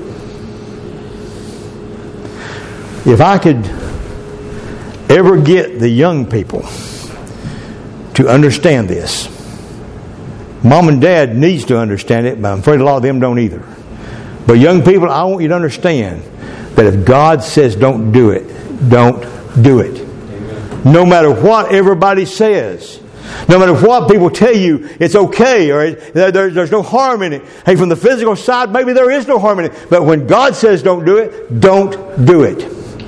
If I could ever get the young people to understand this, Mom and Dad needs to understand it, but I'm afraid a lot of them don't either. But young people, I want you to understand that if God says don't do it, don't do it. No matter what everybody says. No matter what people tell you, it's okay, or there, there, there's no harm in it. Hey, from the physical side, maybe there is no harm in it. But when God says don't do it, don't do it.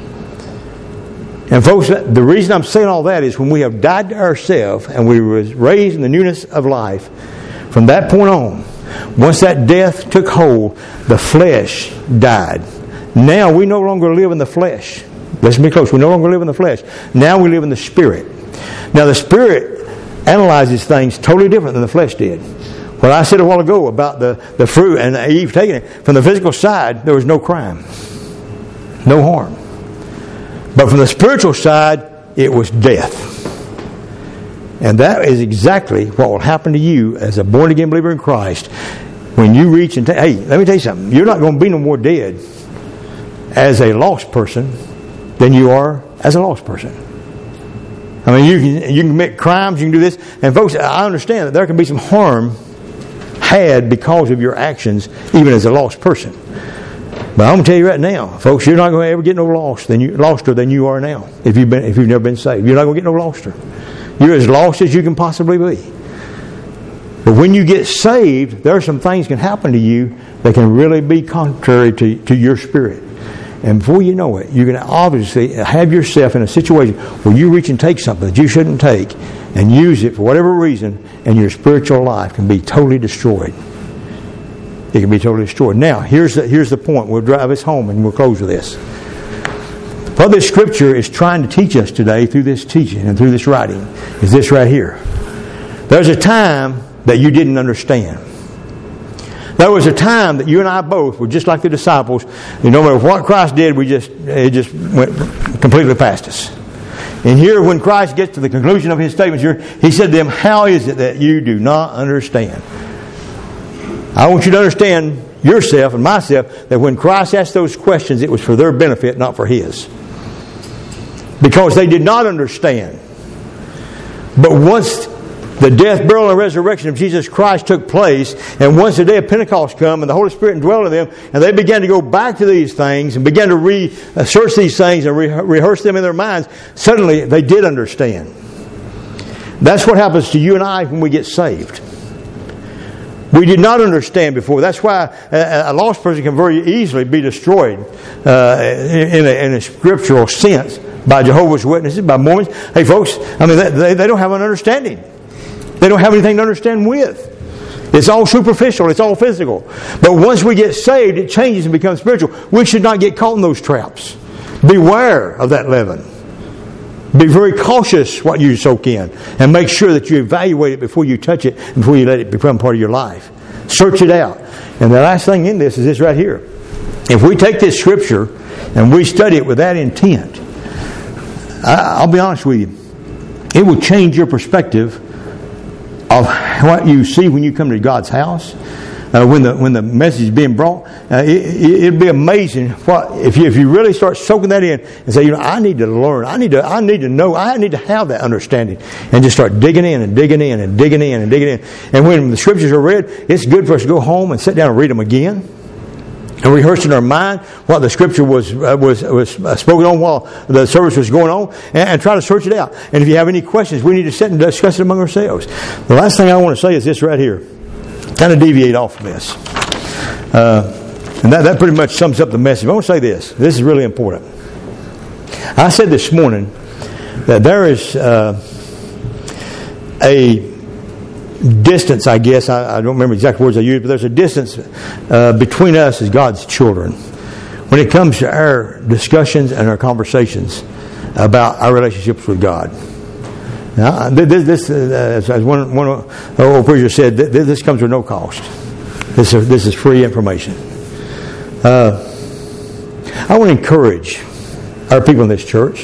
And folks, the reason I'm saying all that is when we have died to ourselves and we were raised in the newness of life, from that point on, once that death took hold, the flesh died. Now we no longer live in the flesh. Listen to me close. We no longer live in the flesh. Now we live in the Spirit. Now the Spirit analyzes things totally different than the flesh did. What I said a while ago about the, the fruit and Eve taking it, from the physical side, there was no crime. No harm. But from the spiritual side, it was death. And that is exactly what will happen to you as a born-again believer in Christ when you reach and take... Hey, let me tell you something. You're not going to be no more dead as a lost person than you are as a lost person. I mean, you can you can commit crimes, you can do this. And folks, I understand that there can be some harm had because of your actions, even as a lost person. But I'm going to tell you right now, folks, you're not going to ever get no lost than you, loster than you are now if you've been if you've never been saved. You're not going to get no loster. You're as lost as you can possibly be. But when you get saved, there are some things can happen to you that can really be contrary to, to your spirit. And before you know it, you're going to obviously have yourself in a situation where you reach and take something that you shouldn't take and use it for whatever reason, and your spiritual life can be totally destroyed. It can be totally destroyed. Now, here's the, here's the point. We'll drive us home and we'll close with this. What this Scripture is trying to teach us today through this teaching and through this writing is this right here. There's a time that you didn't understand. There was a time that you and I both were just like the disciples. You know, no matter what Christ did, we just it just went completely past us. And here, when Christ gets to the conclusion of His statements here, He said to them, "How is it that you do not understand?" I want you to understand yourself and myself that when Christ asked those questions, it was for their benefit, not for His. Because they did not understand. But once the death, burial, and resurrection of Jesus Christ took place, and once the day of Pentecost come, and the Holy Spirit dwelled in them, and they began to go back to these things, and began to research these things, and re- rehearse them in their minds, suddenly they did understand. That's what happens to you and I when we get saved. We did not understand before. That's why a, a lost person can very easily be destroyed uh, in, a, in a scriptural sense by Jehovah's Witnesses, by Mormons. Hey folks, I mean, they, they don't have an understanding. They don't have anything to understand with. It's all superficial. It's all physical. But once we get saved, it changes and becomes spiritual. We should not get caught in those traps. Beware of that leaven. Be very cautious what you soak in. And make sure that you evaluate it before you touch it, before you let it become part of your life. Search it out. And the last thing in this is this right here. If we take this Scripture and we study it with that intent, I, I'll be honest with you, it will change your perspective of what you see when you come to God's house, uh, when the when the message is being brought. Uh, it, it, it'd be amazing what if you if you really start soaking that in and say, you know, I need to learn, I need to I need to know, I need to have that understanding, and just start digging in and digging in and digging in and digging in. And when the Scriptures are read, it's good for us to go home and sit down and read them again, and rehearse in our mind what the Scripture was uh, was was uh, spoken on while the service was going on, and, and try to search it out. And if you have any questions, we need to sit and discuss it among ourselves. The last thing I want to say is this right here. Kind of deviate off of this. Uh, and that, that pretty much sums up the message. I want to say this. This is really important. I said this morning that there is uh, a distance, I guess, I, I don't remember exact words I used, but there's a distance uh, between us as God's children when it comes to our discussions and our conversations about our relationships with God. Now, this, this uh, as one, one old preacher said, this, this comes with no cost. This is, this is free information. Uh, I want to encourage our people in this church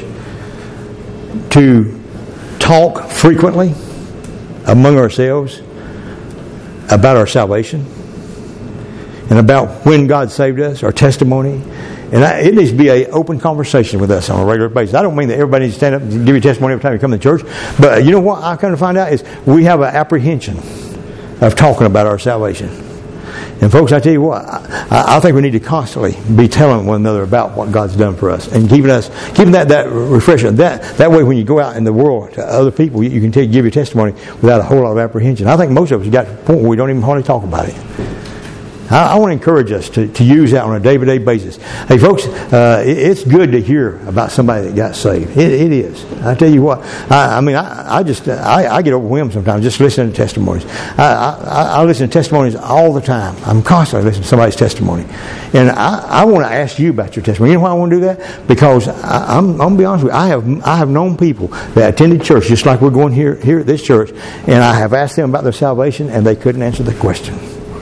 to talk frequently among ourselves about our salvation and about when God saved us, our testimony. And I, it needs to be an open conversation with us on a regular basis. I don't mean that everybody needs to stand up and give you testimony every time you come to church. But you know what I come to find out is we have an apprehension of talking about our salvation. And folks, I tell you what, I, I think we need to constantly be telling one another about what God's done for us and keeping us, keeping that, that refreshing. That that way when you go out in the world to other people, you, you can tell, give your testimony without a whole lot of apprehension. I think most of us got to the point where we don't even hardly talk about it. I, I want to encourage us to, to use that on a day-by-day basis. Hey, folks, uh, it, it's good to hear about somebody that got saved. It, it is. I tell you what. I, I mean, I, I just I, I get overwhelmed sometimes just listening to testimonies. I, I, I listen to testimonies all the time. I'm constantly listening to somebody's testimony, and I, I want to ask you about your testimony. You know why I want to do that? Because I, I'm, I'm gonna be honest with you. I have I have known people that attended church just like we're going here here at this church, and I have asked them about their salvation, and they couldn't answer the question.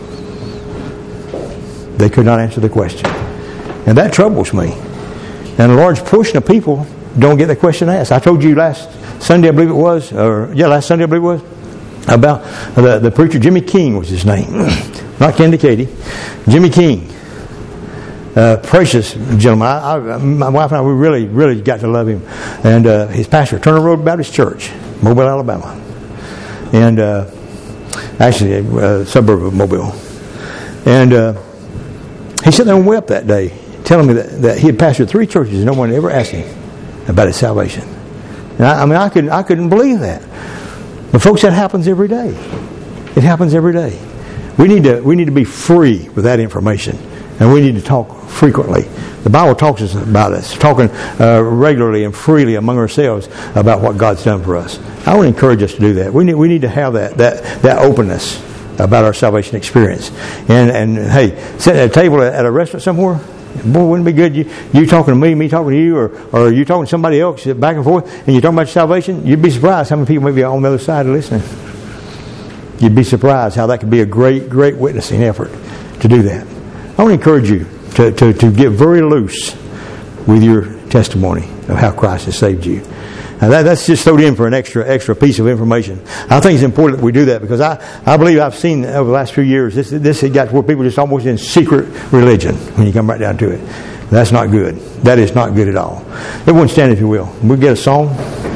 They could not answer the question. And that troubles me. And a large portion of people don't get the question asked. I told you last Sunday, I believe it was, or yeah, last Sunday, I believe it was, about the, the preacher, Jimmy King was his name. Not Ken Katie. Jimmy King. Uh, precious gentleman. I, I, my wife and I, we really, really got to love him. And uh, his pastor, Turner Road Baptist Church, Mobile, Alabama. And uh, actually a uh, suburb of Mobile. And uh, he sat there and wept that day, telling me that, that he had pastored three churches and no one ever asked him about his salvation. And I, I mean, I couldn't, I couldn't believe that. But folks, that happens every day. It happens every day. We need to, we need to be free with that information, and we need to talk frequently. The Bible talks us about us, talking uh, regularly and freely among ourselves about what God's done for us. I would encourage us to do that. We need, we need to have that, that, that openness about our salvation experience. And, and hey, sitting at a table at a restaurant somewhere, boy, wouldn't it be good you, you talking to me, me talking to you, or, or you talking to somebody else back and forth, and you're talking about your salvation? You'd be surprised how many people may be on the other side listening. You'd be surprised how that could be a great, great witnessing effort to do that. I want to encourage you to, to, to get very loose with your testimony of how Christ has saved you. Now that, that's just thrown in for an extra extra piece of information. I think it's important that we do that because I, I believe I've seen over the last few years this this had got to where people just almost in secret religion when you come right down to it. That's not good. That is not good at all. Everyone stand if you will. We'll get a song.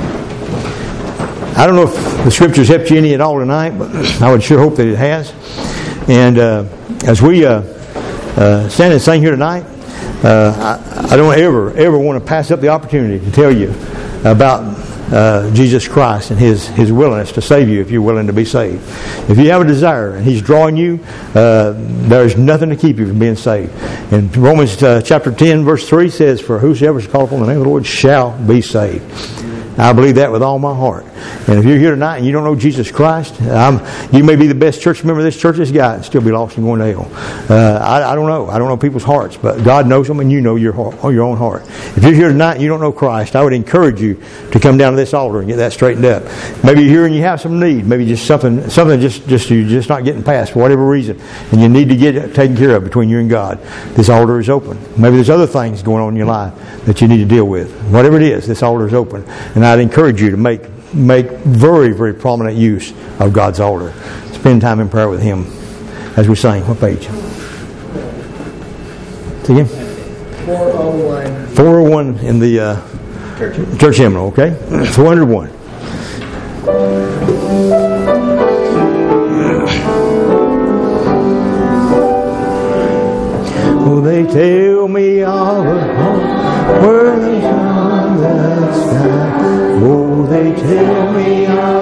I don't know if the scriptures helped you any at all tonight, but I would sure hope that it has. And uh, as we uh, uh, stand and sing here tonight, uh, I, I don't ever ever want to pass up the opportunity to tell you about uh, Jesus Christ and His His willingness to save you if you're willing to be saved. If you have a desire and He's drawing you, uh, there's nothing to keep you from being saved. And Romans uh, chapter ten verse three says, "For whosoever is called upon the name of the Lord shall be saved." I believe that with all my heart. And if you're here tonight and you don't know Jesus Christ, I'm, you may be the best church member this church has got and still be lost and going to hell. Uh, I, I don't know. I don't know people's hearts, but God knows them and you know your heart, your own heart. If you're here tonight and you don't know Christ, I would encourage you to come down to this altar and get that straightened up. Maybe you're here and you have some need. Maybe just something, something just, just you're just not getting past for whatever reason, and you need to get it taken care of between you and God. This altar is open. Maybe there's other things going on in your life that you need to deal with. Whatever it is, this altar is open, and I'd encourage you to make make very, very prominent use of God's altar. Spend time in prayer with Him as we sing. What page? See again? four oh one. four oh one in the uh, church. church hymnal, okay? four oh one. Oh, they tell me of a home where they shine the sky. Oh, they tell me of